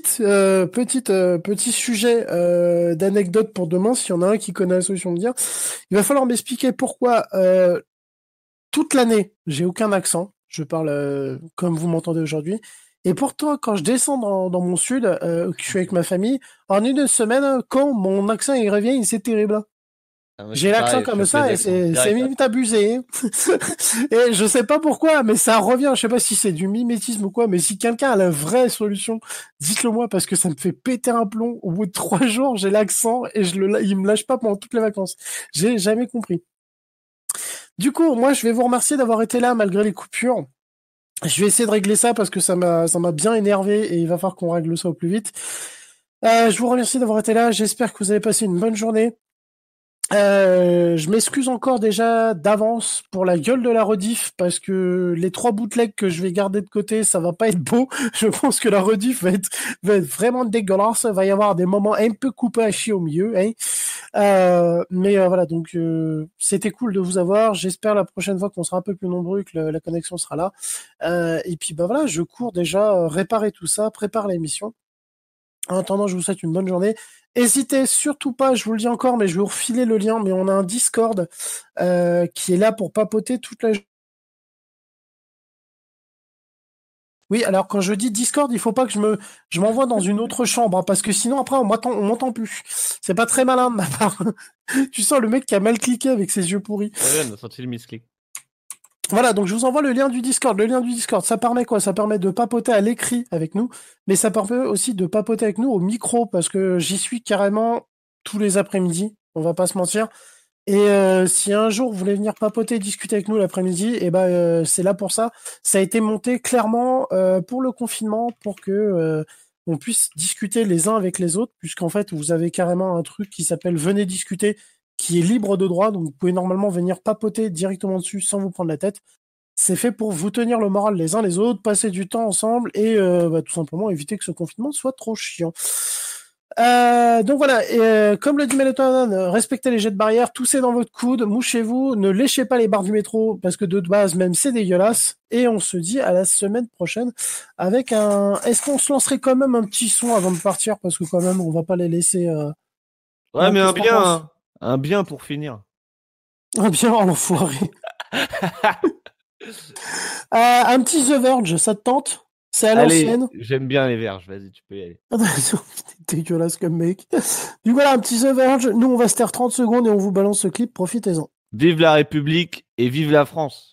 sujet d'anecdote pour demain, s'il y en a un qui connaît la solution de dire, il va falloir m'expliquer pourquoi toute l'année j'ai aucun accent, je parle comme vous m'entendez aujourd'hui, et pourtant quand je descends dans mon sud, que je suis avec ma famille, en une semaine, quand mon accent il revient, c'est terrible. J'ai l'accent comme ça et c'est limite abusé. Et je sais pas pourquoi, mais ça revient. Je sais pas si c'est du mimétisme ou quoi, mais si quelqu'un a la vraie solution, dites-le moi parce que ça me fait péter un plomb. Au bout de 3 jours, j'ai l'accent et il me lâche pas pendant toutes les vacances. J'ai jamais compris. Du coup, moi, je vais vous remercier d'avoir été là malgré les coupures. Je vais essayer de régler ça parce que ça m'a bien énervé et il va falloir qu'on règle ça au plus vite. Je vous remercie d'avoir été là. J'espère que vous avez passé une bonne journée. Je m'excuse encore déjà d'avance pour la gueule de la rediff parce que les 3 bootlegs que je vais garder de côté, ça va pas être beau. Je pense que la rediff va être vraiment dégueulasse. Il va y avoir des moments un peu coupés à chier au milieu. Hein. Mais voilà, donc c'était cool de vous avoir. J'espère la prochaine fois qu'on sera un peu plus nombreux, que la connexion sera là. Et puis bah voilà, je cours déjà réparer tout ça, prépare l'émission. En attendant, je vous souhaite une bonne journée. Hésitez surtout pas, je vous le dis encore, mais je vais vous refiler le lien, mais on a un Discord qui est là pour papoter toute la journée. Oui, alors quand je dis Discord, il faut pas que je m'envoie dans une autre chambre, hein, parce que sinon après on m'entend plus. C'est pas très malin de ma part. Tu sens le mec qui a mal cliqué avec ses yeux pourris. Ouais, on a senti le misclick. Voilà, donc je vous envoie le lien du Discord. Le lien du Discord, ça permet quoi? Ça permet de papoter à l'écrit avec nous, mais ça permet aussi de papoter avec nous au micro, parce que j'y suis carrément tous les après-midi, on va pas se mentir. Et si un jour vous voulez venir papoter, discuter avec nous l'après-midi, et ben c'est là pour ça. Ça a été monté clairement pour le confinement, pour que on puisse discuter les uns avec les autres, puisqu'en fait vous avez carrément un truc qui s'appelle Venez discuter, qui est libre de droit, donc vous pouvez normalement venir papoter directement dessus sans vous prendre la tête. C'est fait pour vous tenir le moral les uns les autres, passer du temps ensemble et tout simplement éviter que ce confinement soit trop chiant. Donc voilà, comme le dit Melatonin, respectez les jets de barrière, toussez dans votre coude, mouchez-vous, ne léchez pas les barres du métro parce que de base même c'est dégueulasse. Et on se dit à la semaine prochaine avec un... Est-ce qu'on se lancerait quand même un petit son avant de partir parce que quand même on va pas les laisser... Ouais, mais un bien pour finir. Un bien, oh, l'enfoiré. Un petit The Verge, ça te tente? C'est à l'ancienne. J'aime bien les verges, vas-y, tu peux y aller. T'es dégueulasse comme mec. Du coup, voilà, un petit The Verge. Nous, on va se taire 30 secondes et on vous balance ce clip. Profitez-en. Vive la République et vive la France.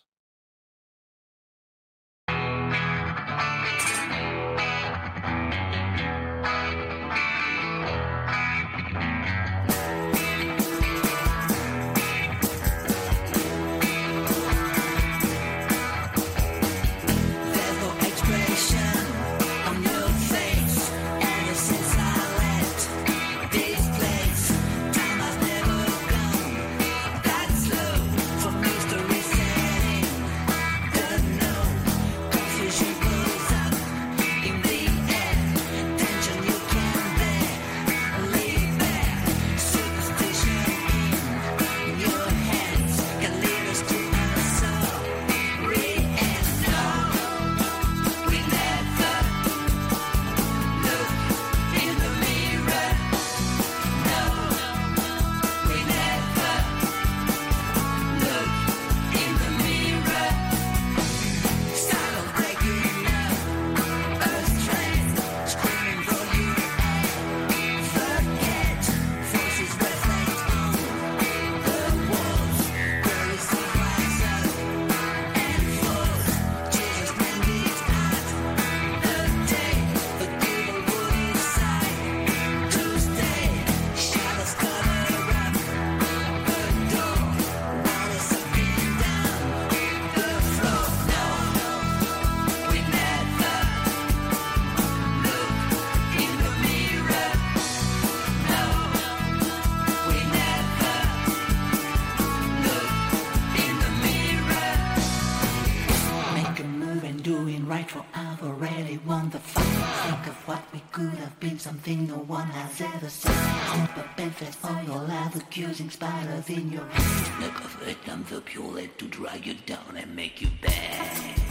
been rightful, I've already won the fight. Think of what we could have been, something no one has ever seen. Hope a benefit for your life, accusing spiders in your head. Look of it, I'm the pure lead to drag you down and make you bad.